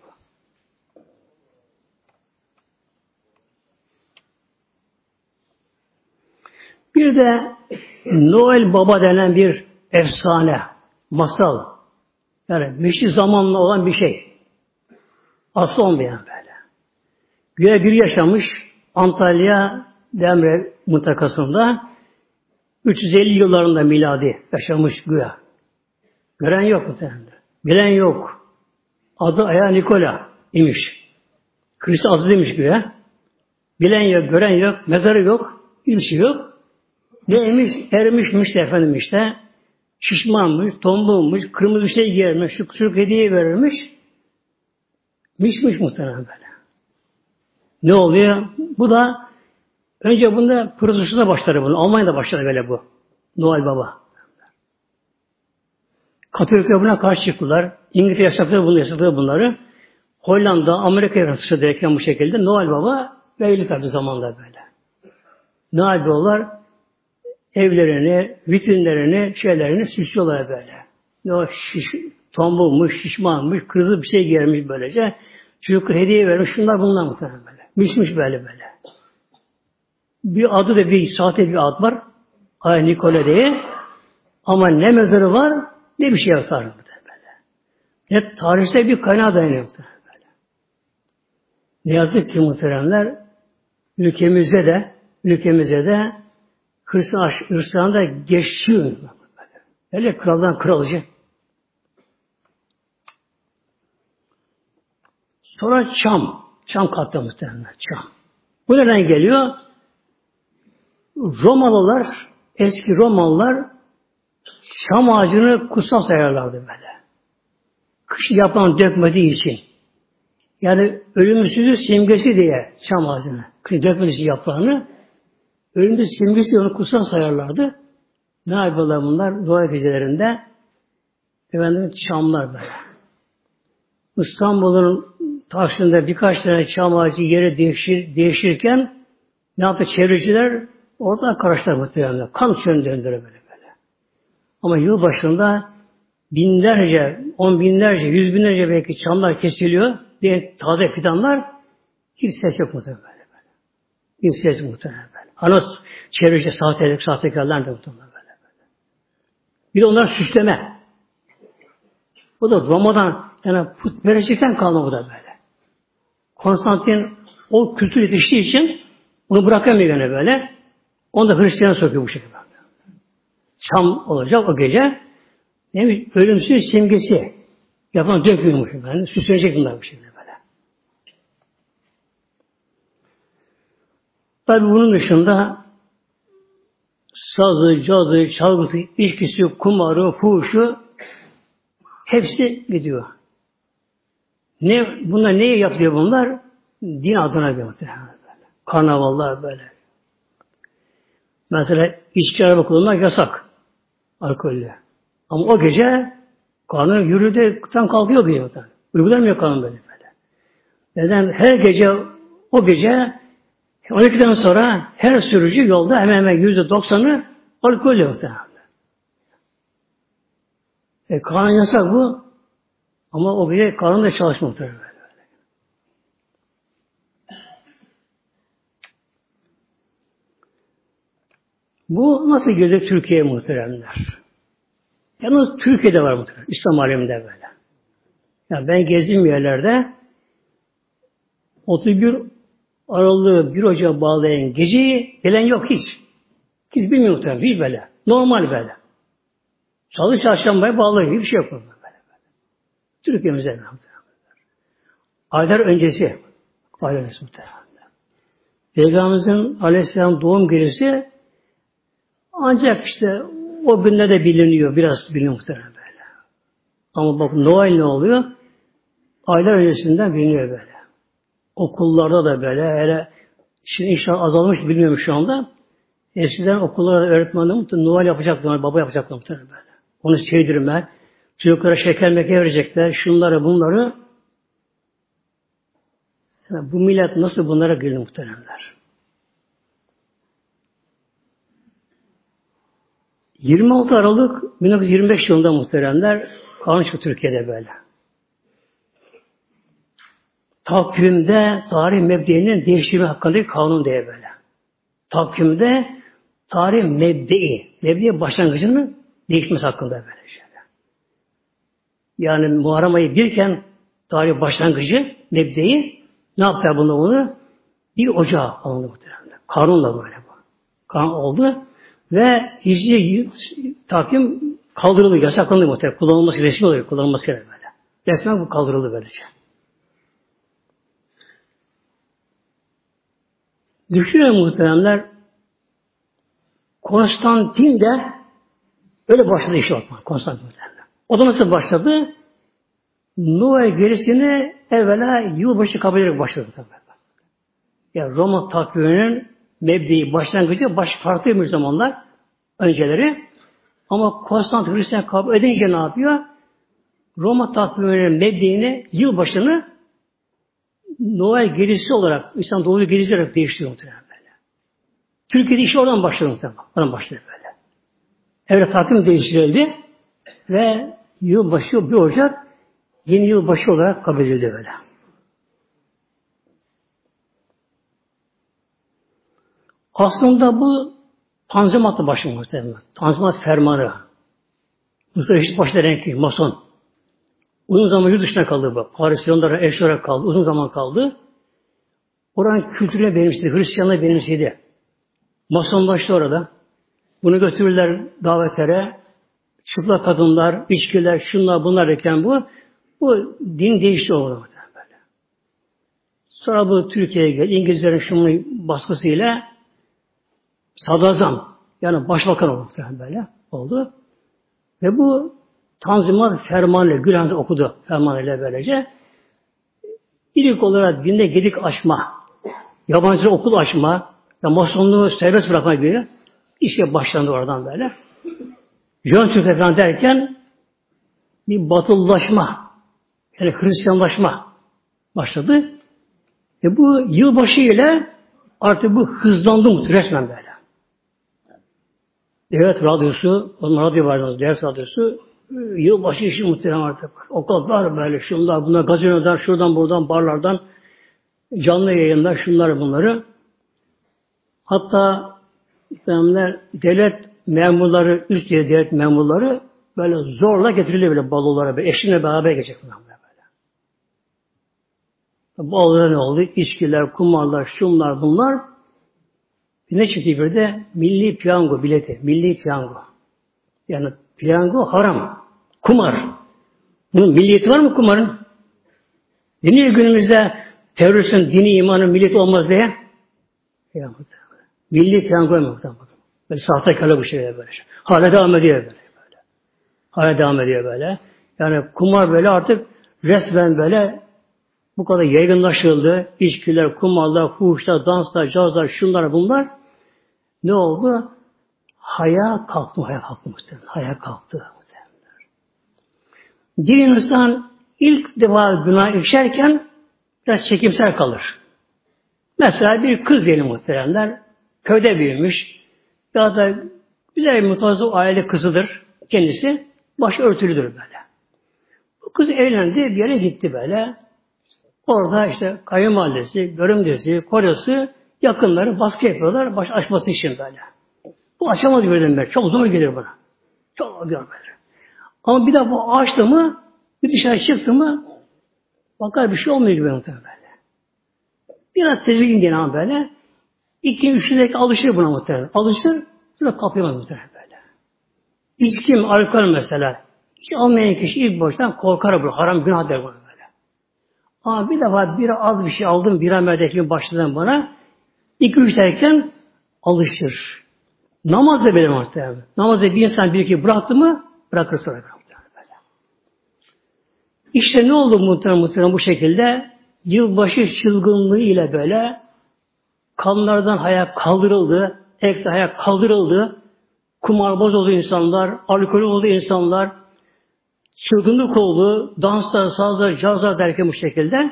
Bir de Noel Baba denen bir efsane, masal. Yani meşri zamanla olan bir şey. Aslı olmayan böyle. Güya biri yaşamış Antalya Demre mıntakasında 350 yıllarında miladi yaşamış güya. Gören yok muhtemelen. Bilen yok. Adı Aya Nikola imiş. Hristiyan adı demiş güya. Bilen yok, gören yok, mezarı yok, bir şey yok. Neymiş? Ermişmiş de efendim işte. Şişmanmış, tombulmuş, kırmızı bir şey giyermiş, şu hediye verirmiş. Mişmiş muhtemelen böyle. Ne oluyor? Bu da önce bunda Protestan'da başladı bunu. Almanya'da başladı böyle bu. Noel Baba. Katolikler buna karşı çıktılar. İngiltere yasakladı bunları. Hollanda, Amerika'ya yasakladı derken bu şekilde Noel Baba belli tabi zamanda böyle. Noel Babalar evlerini, vitrinlerini, şeylerini süslüyorlar böyle. O tombulmuş, şişmanmış, kırmızı bir şey giyermiş böylece. Çocuklar hediye vermiş, şunlar bunlar muhtemelen böyle. Mişmiş böyle. Bir adı da bir sahte bir ad var. Aya Nikola diye. Ama ne mezarı var, ne bir şey yapar böyle. Ne tarihsel bir kaynağa dayanıyor böyle. Ne yazık ki muhteremler, ülkemizde de Hristiyan'da geçiyor. Öyle kraldan kralcı. Sonra Çam kattı muhtemelen. Çam. Bu nereden geliyor? Eski Romalılar çam ağacını kutsal sayarlardı böyle. Kış yapan dökmediği için. Yani ölümsüzlük simgesi diye çam ağacını. Kış dökmediği için yaprağını. Ölümsüzlük simgesi diye onu kutsal sayarlardı. Ne yapıyorlar bunlar? Noel gecelerinde efendim çamlar böyle. İstanbul'un taşında birkaç tane çam ağacı yere değişirken ne yaptı çevreciler? Orada karıştılar muhtemelen. Kan çölünü döndüre böyle. Ama yıl başında binlerce, on binlerce, yüz binlerce belki çamlar kesiliyor diye taze fidanlar hiç ses yok muhtemelen böyle. Hiç ses yok muhtemelen böyle. Ana çevreci sahtekarlar da muhtemelen böyle. Bir de onlar süsleme. Bu da Roma'dan yani putperestlikten kalma bu da böyle. Konstantin o kültür yetiştiği için onu bırakamıyor gene böyle. Onu da Hristiyan'a sokuyor bu şekilde. Çam olacak o gece. Ne ölümsüz simgesi. Yapan dökmüyormuş. Yani süslenecek bunlar bu şekilde böyle. Tabi bunun dışında sazı, cazı, çalgısı, içkisi, kumarı, fuhuşu hepsi gidiyor. Bunlar neye yapıyor bunlar? Din adına böyle. Karnavallar böyle. Mesela içki araba kullanmak yasak. Alkollü. Ama o gece kanun yürüdükten kalkıyor bir yerden. Uygulanmıyor kanun böyle. Neden? Her gece o gece 12'den sonra her sürücü yolda hemen %90'ı alkollü muhtemelen. Kanun yasak bu. Ama o gece kanun da çalışmıyor böyle. Bu nasıl girdi Türkiye'ye muhteremler? Yalnız Türkiye'de var muhterem. İslam aleminde böyle. Yani ben gezdiğim yerlerde 31 Aralık'ı 1 Ocak'a bağlayan geceyi gelen yok hiç. Hiç bilmiyor muhterem. Hiç böyle. Normal böyle. Salı çarşambaya bağlıyor. Hiçbir şey yok böyle. Türkiye'mizde muhterem. Aylar öncesi. Aylar öncesi muhterem. Peygamberimizin Aleyhisselam doğum gecesi ancak işte o günlerde biliniyor. Biraz biliniyor muhtemelen böyle. Ama bak Noel ne oluyor? Aylar öncesinden biliniyor böyle. Okullarda da böyle. Hele şimdi inşallah azalmış bilmiyorum şu anda. Eskiden okullarda öğretmenler Noel yapacaklar, baba yapacaklar muhtemelen böyle. Onu sevdirme. Çocuklara şeker meker verecekler. Şunları bunları. Yani bu millet nasıl bunlara girdi muhteremler? 26 Aralık 1925 yılında muhteremler kanun çıktı Türkiye'de böyle. Takvimde tarih mebdeğinin değiştirme hakkındaki kanun diye böyle. Takvimde tarih mebdeği başlangıcının değişmesi hakkında böyle şeyler. Yani Muharrem ayı birken tarih başlangıcı mebdeği ne yaptılar bunu? 1 Ocağı alındı muhteremler. Kanunla böyle bu. Kanun oldu. Ve hicri takvim kaldırıldı, yasaklandı muhtemelen. Kullanılması resmi olarak kullanılması böyle. Resmen bu kaldırıldı böylece. Düşünün muhteremler, Konstantin de öyle başladı işe bakmak. Konstantin de. O da nasıl başladı? Noel gerisini evvela yılbaşı kabul ederek başladı. Yani Roma takviminin mebdeyi, başlangıcı farklıymış zamanlar önceleri. Ama Konstantin Hristiyan kabul edince ne yapıyor? Roma takviminin mebdeğini, yılbaşını Noel gerisi olarak, İslam doğulu gerisi olarak değiştiriyor muhtemelen böyle. Türkiye'de işi oradan başladı muhtemelen. Oradan başladı böyle. Evre takvim değiştirildi ve yılbaşı 1 Ocak yeni yılbaşı olarak kabul edildi böyle. Aslında bu Tanzimat'la başlıyor muhtemelen. Tanzimat fermanı. Mustafa Reşit Paşa denen Mason. Uzun zaman yurt dışına kaldı bu. Paris, Londra'ya eş olarak kaldı. Uzun zaman kaldı. Oranın kültürüne benimsedi. Hristiyanlığı benimsedi. Masonlaştı orada. Bunu götürürler davetlere. Çıplak kadınlar, içkiler, şunlar bunlar derken bu din değişti orada. Böyle. Sonra bu Türkiye'ye geldi. İngilizlerin şunun baskısıyla sadrazam, yani başbakan oldu böyle oldu. Ve bu Tanzimat fermanıyla, Gülhan'da okudu fermanıyla böylece. İlk olarak dinde gedik açma, yabancı okul açma, ya masonluğu serbest bırakma gibi işe başlandı oradan böyle. Jön Türk'e falan derken bir batılılaşma, yani Hristiyanlaşma başladı. Bu yılbaşı ile artık bu hızlandı mı resmen böyle. Devlet radyosu, onun radyo vardı, devlet radyosu, yılbaşı işi muhtemelen artık. O kadar böyle, şunlar, bunlar, gazinolar, şuradan buradan, barlardan, canlı yayınlar, şunları bunları. Hatta İslamlar, devlet memurları, üst devlet memurları böyle zorla getiriliyor böyle balolara, eşinle beraber geçecek bunlar böyle. Balolara ne oldu? İçkiler, kumarlar, şunlar, bunlar. Ne çıktı bir de? Milli piyango bileti. Milli piyango. Yani piyango haram. Kumar. Bunun milliyeti var mı kumarın? Dini günümüzde teröristin dini imanın milliyeti olmaz diye. Milli piyango muhtemelen. Böyle sahtekarlı bu şey böyle. Hala devam ediyor böyle. Hala devam ediyor böyle. Yani kumar böyle artık resmen böyle bu kadar yaygınlaşıldı. İçkiler, kumarlar, fuhuşlar, danslar, cazlar, şunlar bunlar. Ne oldu? Haya kalktı muhtemelen. Haya kalktı muhtemelen. Bir insan ilk defa günah işlerken biraz çekimsel kalır. Mesela bir kız diyelim muhtemelenler, köyde büyümüş, ya da güzel bir mutfazı aile kızıdır kendisi, başı örtülüdür böyle. Bu kız evlendi, bir yere gitti böyle. Orada işte kayınvalidesi, görümcesi, kocası, yakınları baskı yapıyorlar, baş açması için böyle. Bu açamaz birden çok zor gelir bana. Çok zor gelir. Ama bir de bu açtı mı, bir dışarı çıktı mı, bakar bir şey olmuyor gibi muhtemelen böyle. Biraz tedirgin gene ama böyle. 2-3 dakika alışır buna muhtemelen. Alışır, sonra kapıyor muhtemelen böyle. İçki mi, alkol mesela. Hiç almayan kişi ilk baştan korkar bu. Haram günah der buna böyle. Ama bir defa az bir şey aldım, bira merdekliği başladım bana. 2-3 derken alışır. Namaz da böyle muhtemelen. Namazda bir insan bir iki bıraktı mı, bırakır sonra muhtemelen böyle. İşte ne oldu muhtemelen bu şekilde? Yılbaşı çılgınlığı ile böyle kanlardan hayat kaldırıldı, ekte hayat kaldırıldı, kumarbaz oldu insanlar, alkol oldu insanlar, çılgınlık oldu, danslar, sazlar, cazlar derken bu şekilde.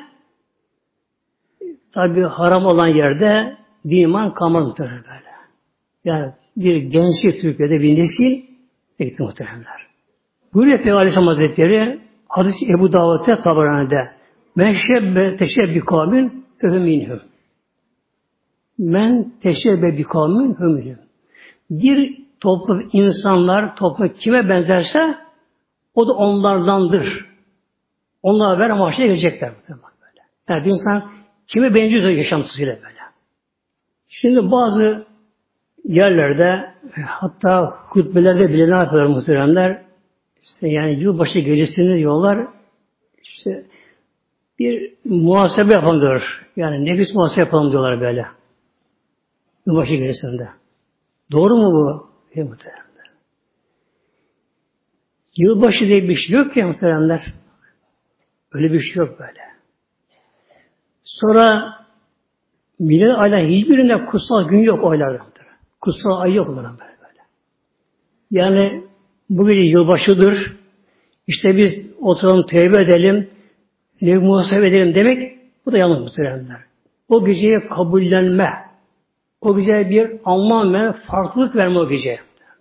Tabi haram olan yerde bir iman kalmadı muhtemelen böyle. Yani bir gençlik Türkiye'de bir nesil gitti muhtemelenler. Buyuruyor Peygamber Aleyhisselam Hazretleri hadis-i Ebu Davud'da Tabarani'de men teşebbi kavmin minhum. Men teşebbe bi kavmin minhum. Bir toplum insanlar toplum kime benzerse o da onlardandır. Onlar ver mahşere gelecekler. Böyle. Yani bir insan kime benziyorsa yaşantısıyla böyle. Şimdi bazı yerlerde hatta hutbelerde bile ne yapıyorlar muhteremler? İşte yani yılbaşı gecesini diyorlar işte bir muhasebe yapalım diyor. Yani nefis muhasebe yapalım diyorlar böyle. Yılbaşı gecesinde. Doğru mu bu? Muhteremler. Yılbaşı diye bir şey yok ki muhteremler. Öyle bir şey yok böyle. Sonra millet ayların hiçbirinde kutsal gün yok aylarda. Kutsal ay yok onların böyle. Yani bu gece yılbaşıdır. İşte biz oturalım tevbe edelim, ne muhasebe edelim demek bu da yanlış muhteremler. O geceye kabullenme, o geceye bir anlam ve farklılık verme o geceye.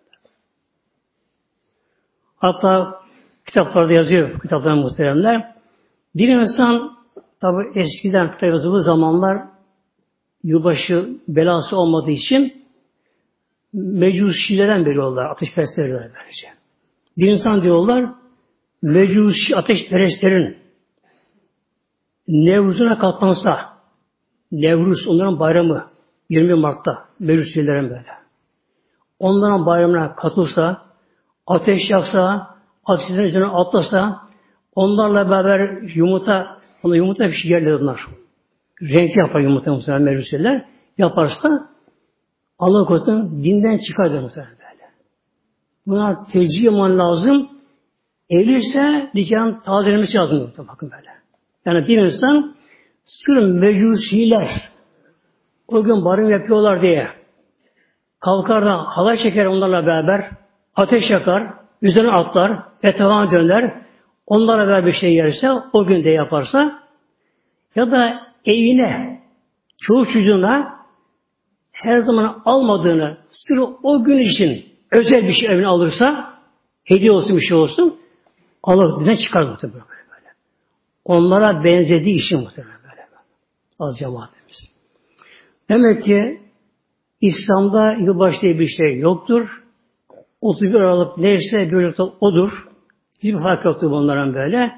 Hatta kitaplarda yazıyor kitapların muhteremler. Bir insan tabi eskiden kitap yazıldığı zamanlar yılbaşı belası olmadığı için mecusilerden veriyorlar, ateşperestler veriyorlar böylece. Bir insan diyorlar, mecusi ateşperestlerin Nevruz'una katlansa, Nevruz onların bayramı 20 Mart'ta mecusilerin böyle. Onların bayramına katılsa, ateş yaksa, ateşin üzerine atlasa, onlarla beraber yumurta bir şey yerler onlar. Renk yapar yumurta muhtemelen mecusiler. Yaparsa Allah korusun dinden çıkar muhtemelen böyle. Buna tecrübe etmen lazım. Evliyse nikahın tazelemesi lazım. Bakın böyle. Yani bir insan sırf mecusiler o gün barın yapıyorlar diye kalkar da halay çeker onlarla beraber ateş yakar, üzerine atlar, etrafına döner, onlarla beraber bir şey yerse o gün de yaparsa ya da evine, çoğu çocuğuna her zaman almadığını sırf o gün için özel bir şey evine alırsa hediye olsun bir şey olsun Allah dinden çıkar muhtemelen böyle. Onlara benzediği işin muhtemelen böyle. Az cemaatimiz. Demek ki İslam'da yılbaşı diye bir şey yoktur. 31 Aralık neyse böylelikle odur. Hiçbir fark yoktur bunların böyle.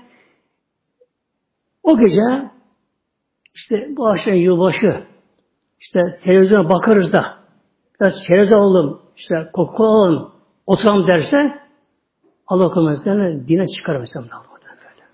O gece işte bu akşam yılbaşı işte televizyona bakarız da biraz çerez alalım, işte koku alalım, oturalım derse Allah korumasına dine çıkar mesela böyle.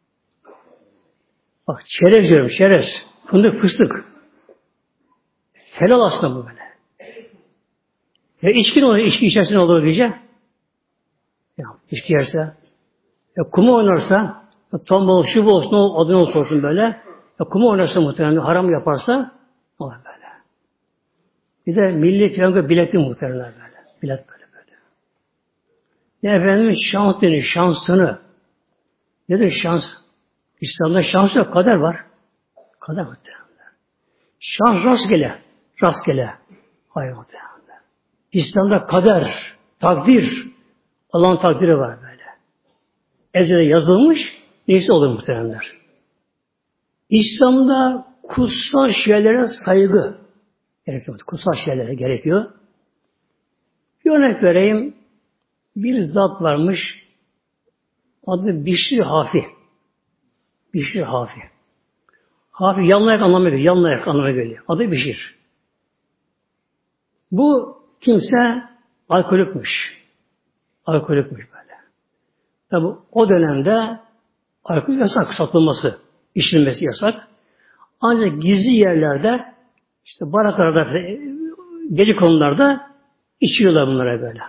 Bak çerez diyorum, çerez. Fındık, fıstık. Helal aslında bu böyle. Ya içki ne olur? İçki içersin olur gece. Ya içki yerse. Ya kumu oynarsa, tombol, şu olsun, adını olsun böyle. Ya kumu oynarsa muhtemelen haram yaparsa olur böyle. Bir de milli piyango bileti muhtemelen böyle. Bilet böyle. Ya efendim şans denir, şansını. Nedir şans? İslam'da şans yok, kader var. Kader muhtemelen. Şans rastgele. Rastgele. Hayır muhtemelen. İslam'da kader, takdir, Allah'ın takdiri var böyle. Ezelde yazılmış, neyse olur muhtemelenler. İslam'da kutsal şeylere saygı gerekiyor. Kutsal şeylere gerekiyor. Bir örnek vereyim. Bir zat varmış. Adı Bişri Hafi. Bişri Hafi. Hafi yanlayak anlamına geliyor. Yanlayak anlamına geliyor. Adı Bişir. Bu kimse alkolikmiş. Alkolikmiş böyle. Tabi o dönemde alkol yasak satılması, içilmesi yasak. Ancak gizli yerlerde işte baraklarda gece konularda içiyorlar bunlara böyle.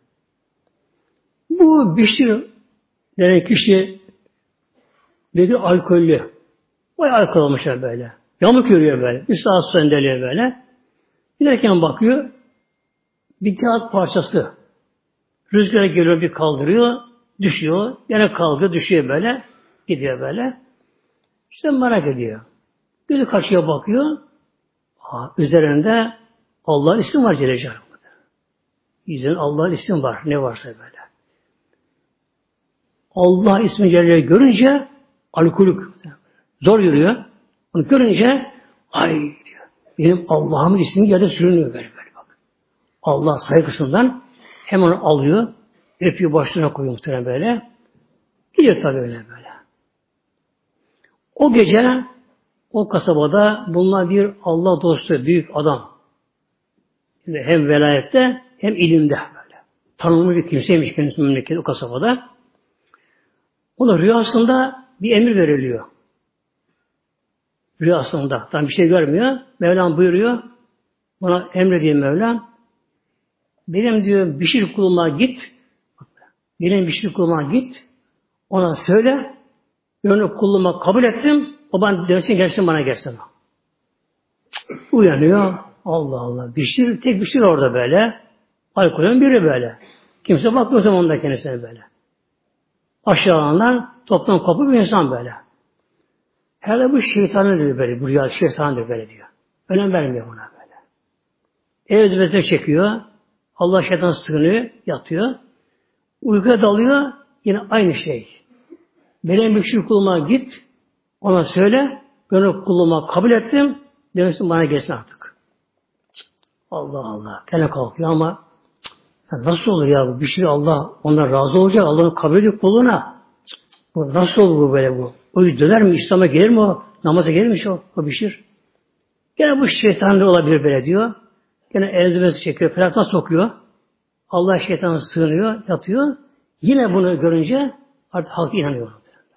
Bu Bişir denen kişi dedi alkollü. Vay alkol olmuşlar böyle. Yamuk yürüyor böyle. Bir saat sendeliyor böyle. Giderken bakıyor bir kağıt parçası rüzgara geliyor bir kaldırıyor düşüyor. Yine kalkıyor düşüyor böyle. Gidiyor böyle. İşte merak ediyor. Gözü kaçıyor bakıyor. Üzerinde Allah'ın ismi var Celle Celaluhu. Üzerinde Allah'ın ismi var. Ne varsa böyle. Allah ismi Celle görünce alkolik. Zor yürüyor. Onu görünce ay diyor. Benim Allah'ımın ismi yerde sürünüyor böyle bak. Allah saygısından hemen onu alıyor. Öpüyor başlarına koyuyor muhtemelen böyle. Gidiyor tabii öyle böyle. O gece o kasabada bunlar bir Allah dostu, büyük adam. Yani hem velayette hem ilimde böyle. Tanınmış bir kimseymiş kendisi memleketi o kasabada. Ona rüyasında bir emir veriliyor. Rüyasında. Tam bir şey görmüyor. Mevlam buyuruyor. Bana emrediyor Mevlam. Benim diyor Bişir kuluma git. Benim Bişir kuluma git. Ona söyle. Ben onu kuluma kabul ettim. O bana dönsün gelsin bana gelsin. Uyanıyor. Allah Allah. Bişir, tek Bişir orada böyle. Alkolün biri böyle. Kimse bakmıyor zamanında kendisine böyle. Aşağılanlar toptan kopuk bir insan böyle. Herhalde bu şeytanı diyor böyle. Bu rüya şeytanı böyle diyor. Önem vermiyor buna böyle. Ev zibesine çekiyor. Allah şeytan sığınıyor, yatıyor. Uykuya dalıyor. Yine aynı şey. Benim bir şey kuluma git. Ona söyle. Ben onu kuluma kabul ettim. Demesin bana gelsin artık. Allah Allah. Gene kalkıyor ama ya nasıl olur ya bu? Bir şey Allah ondan razı olacak. Allah'ın kabul ediyor kuluna. Bu nasıl olur bu böyle bu? O döner mi? İslam'a gelir mi o? Namaza gelir mi o Bişir? Gene bu şeytan da olabilir böyle diyor. Gene elzibesi çekiyor. Felaktan sokuyor. Allah şeytana sığınıyor. Yatıyor. Yine bunu görünce artık halk inanıyor.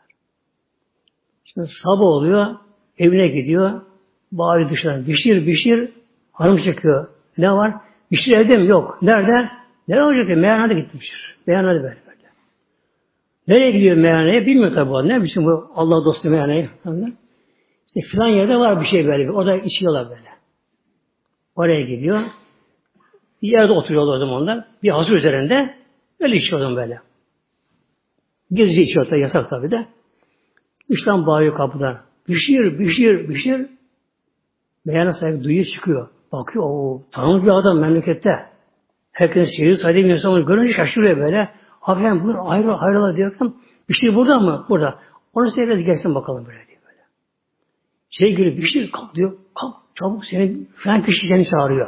Şimdi sabah oluyor. Evine gidiyor. Bağırıyor dışarı. Bişir. Hanım çekiyor. Ne var? Bişir evde mi? Yok. Nerede? Nereye olacak? Meyhanede gitmiştir. Meyhanede böyle. Nereye gidiyor meyhaneye? Bilmiyor tabi bu. Ne biçim bu Allah dostu meyhaneye? İşte filan yerde var bir şey böyle. O da içiyorlar böyle. Oraya gidiyor. Bir yerde oturuyorlar o zamanlar. Bir hazır üzerinde. Öyle içiyorlar böyle. Gizlice içiyor da yasak tabi de. Üçten bağırıyor kapıdan. Bişir. Meyhane sahibi duyuyor çıkıyor. Bakıyor o tanınmış bir adam memlekette. Herkes şehir sahibi bir insan görünce şaşırıyor böyle. Efendim buyur hayrola diyorken bir şey burada mı? Burada. Onu seyredi gelsin bakalım böyle diyor böyle. Şey geliyor Bişir kalk diyor. Kalk çabuk seni falan kişi seni çağırıyor.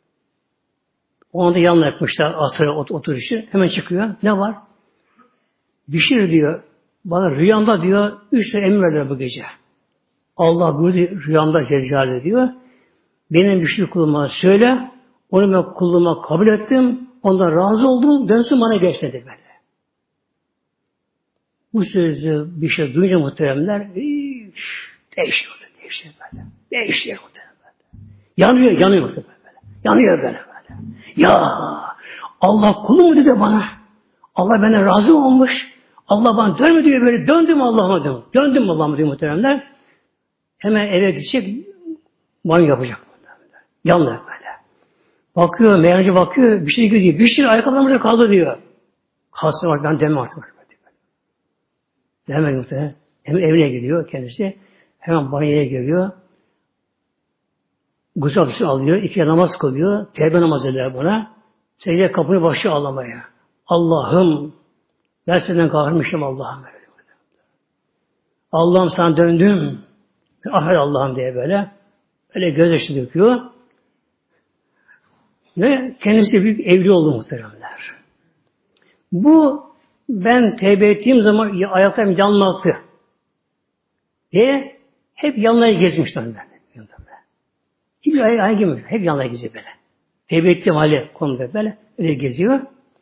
O anda yanına yakmışlar asıra oturuşu. Hemen çıkıyor. Ne var? Bişir diyor. Bana rüyamda diyor 3 tane emir verdiler bu gece. Allah buyurdu rüyamda Celle diyor. Benim Bişir kuluma söyle. Onu ben kuluma kabul ettim. Ondan razı oldum. Dönsün bana geç dedi böyle. Bu sözü bir şey duyunca muhteremler değişiyor böyle. Değişiyor muhteremler. Yanıyor muhteremler böyle. Yanıyor böyle. Ya Allah kulu mu dedi bana. Allah benden razı olmuş. Allah bana dönme diyor böyle. Döndüm Allah'ıma diyor. Döndüm Allah'ıma diyor muhteremler. Hemen eve gidecek. Banyo yapacak. Yanıyor böyle. Bakıyor, meyhancı bakıyor, bir şey gidiyor. Bir şey ayakkabıdan burada kaldı diyor. Kalsın bak ben demem artık. Hemen muhtemelen. Hemen evine gidiyor kendisi. Hemen banyoya geliyor. Gusül abdesti alıyor. 2 namaz kılıyor. Tevbe namazı eder buna. Secde kapını başlıyor ağlamaya. Allah'ım ben senden kahırmışım Allah'ım. Allah'ım sana döndüm. Affet Allah'ım diye böyle. Öyle gözyaşı döküyor. Ve kendisi büyük evli oldu muhteremler. Bu ben tevbe ettiğim zaman ayaklarım yanlattı. Diye hep yanına gezmişler ben. Hiçbir ayağa girmiyor. Hep yanına geziyor böyle. Tevbe ettiğim hali konuda böyle. Öyle geziyor.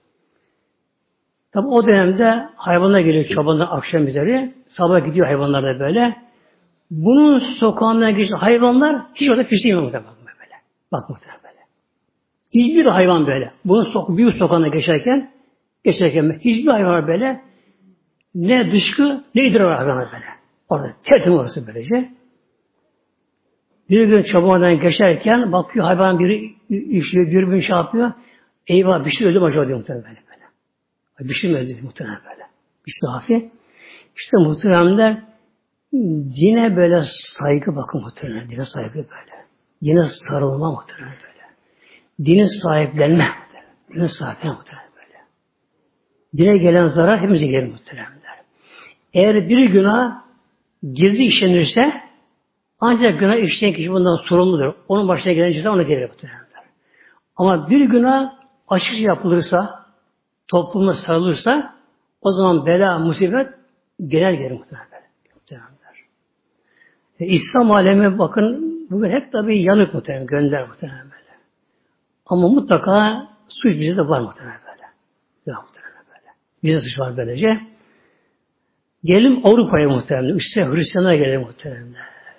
Tabi o dönemde hayvanlar geliyor çobandan akşam üzeri. Sabah gidiyor hayvanlar da böyle. Bunun sokağından geçen hayvanlar hiç orada pislemiyor muhtemelen böyle. Bak muhtemelen böyle. Hiçbir hayvan böyle. Bunun büyük sokağına geçerken hiçbir hayvan böyle ne dışkı ne idrar var hayvanlar böyle. Orada tertemiz orası böylece. Bir gün çobandan geçerken bakıyor hayvan biri işiyor, bir şey yapıyor. Eyvah bir şey öldü mü acaba diyor muhtemelen böyle. Bir şey mi öldü muhtemelen böyle. Bir sahafi. İşte muhteremler dine böyle saygı bakın muhteremler. Dine saygı böyle. Dine sarılma muhteremler böyle. Dine sahiplenme. Dine sahiplenme muhteremler böyle. Dine gelen zarar hepimize gelir muhteremler. Eğer bir günah gizli işlenirse ancak günah işleyen kişi bundan sorumludur. Onun başına gelen ceza ona gelir muhteremler. Ama bir günah açıkça yapılırsa, topluma sarılırsa o zaman bela, musibet gelir muhteremler. İslam alemi bakın bugün hep tabii yanık muhterem, gönder muhterem böyle. Ama mutlaka suç bize de var muhtemelen böyle. Var muhtemelen böyle. Bize suç var böylece. Gelelim Avrupa'ya muhtemelen. İşte Hristiyanlara gelelim muhtemelen.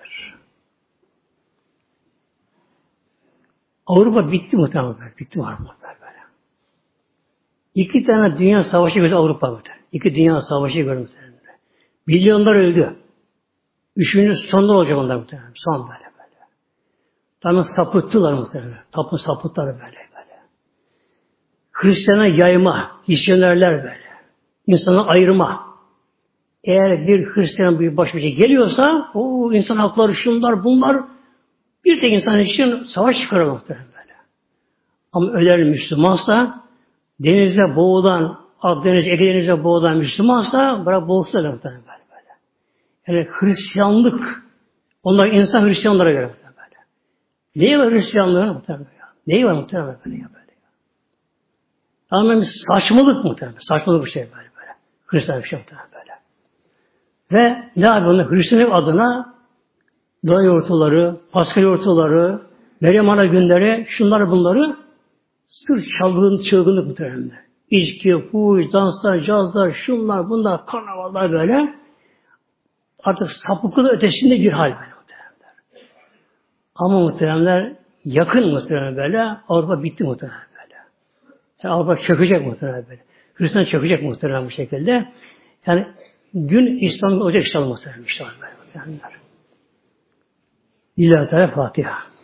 Avrupa bitti muhtemelen böyle. Bitti var muhtemelen böyle. İki tane dünya savaşı gördü Avrupa muhtemelen. İki dünya savaşı gördü muhtemelen. Milyonlar öldü. Üçüncü sonlar olacak onlar muhtemelen. Son böyle. Tanrı sapıttılar muhtemelen. Tapın sapıttılar böyle. Hristiyan'a yayma, misyonerler böyle. İnsanı ayırma. Eğer bir Hristiyan bir başbaşı geliyorsa, o insan hakları şunlar bunlar bir tek insan için savaş çıkarır muhtemelen böyle. Ama öler Müslümansa denizde boğulan, Akdeniz, Ege denizde boğulan Müslümansa bırak boğulsun muhtemelen böyle. Yani Hristiyanlık, onlar insan Hristiyanlara göre muhtemelen böyle. Neyi var Hristiyanlığın muhtemelen böyle? Neyi var muhtemelen böyle ya böyle? Tamamen bir saçmalık muhtemelen. Saçmalık bir şey böyle. Hristiyan bir şey muhtemelen böyle. Ve ne yapıyorlar? Hristiyanlık adına Doğa yortuları, Pascal yortuları, Meryem Ana günleri, şunları bunları sırf çılgınlık muhtemelen. İçki, fuhuş, danslar, cazlar, şunlar, bunlar, karnavallar böyle. Artık sapıklığı ötesinde bir hal böyle muhtemelen. Ama muhtemelen yakın muhtemelen böyle. Avrupa bitti muhtemelen böyle. Yani Avrupa çökecek muhtemelen böyle. Hristiyan çökecek muhtemelen bu şekilde. Yani gün İslam'da olacak inşallah muhtemelen. İnşallah böyle muhtemelen. Lillahi Teala Fatiha.